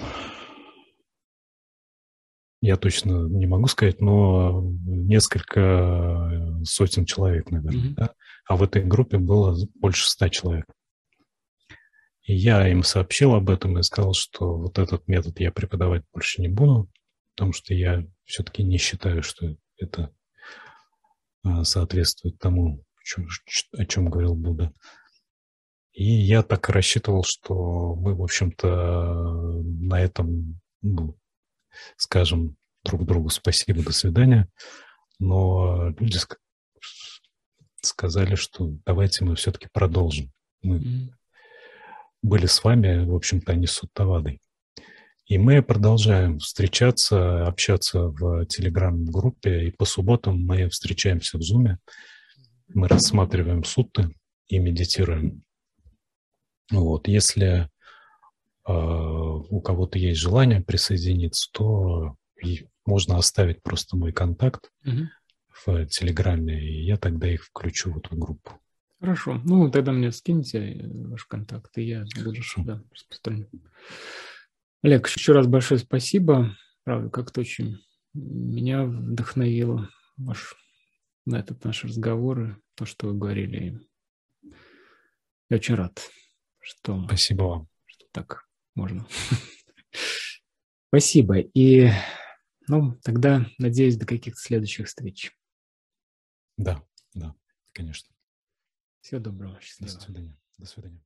я точно не могу сказать, но несколько сотен человек, наверное. Mm-hmm. Да? А в этой группе было больше ста человек. И я им сообщил об этом и сказал, что вот этот метод я преподавать больше не буду, потому что я все-таки не считаю, что это соответствует тому, о чем, о чем говорил Будда. И я так и рассчитывал, что мы, в общем-то, на этом, ну, скажем друг другу спасибо, до свидания. Но люди сказали, что давайте мы все-таки продолжим. Мы mm-hmm. были с вами, в общем-то, не с Сутавадой. И мы продолжаем встречаться, общаться в телеграм-группе. И по субботам мы встречаемся в Зуме. Мы рассматриваем сутты и медитируем. Вот. Если э, у кого-то есть желание присоединиться, то можно оставить просто мой контакт mm-hmm. в Телеграме, и я тогда их включу в эту группу. Хорошо. Ну, тогда мне скиньте ваш контакт, и я буду Хорошо. да, распространять. Олег, еще раз большое спасибо. Правда, как-то очень меня вдохновило ваш, на этот наш разговор, и то, что вы говорили. Я очень рад, что, Спасибо вам. что так можно. Спасибо. И, ну, тогда, надеюсь, до каких-то следующих встреч. Да, да, конечно. Всего доброго. До Счастливо. свидания. До свидания.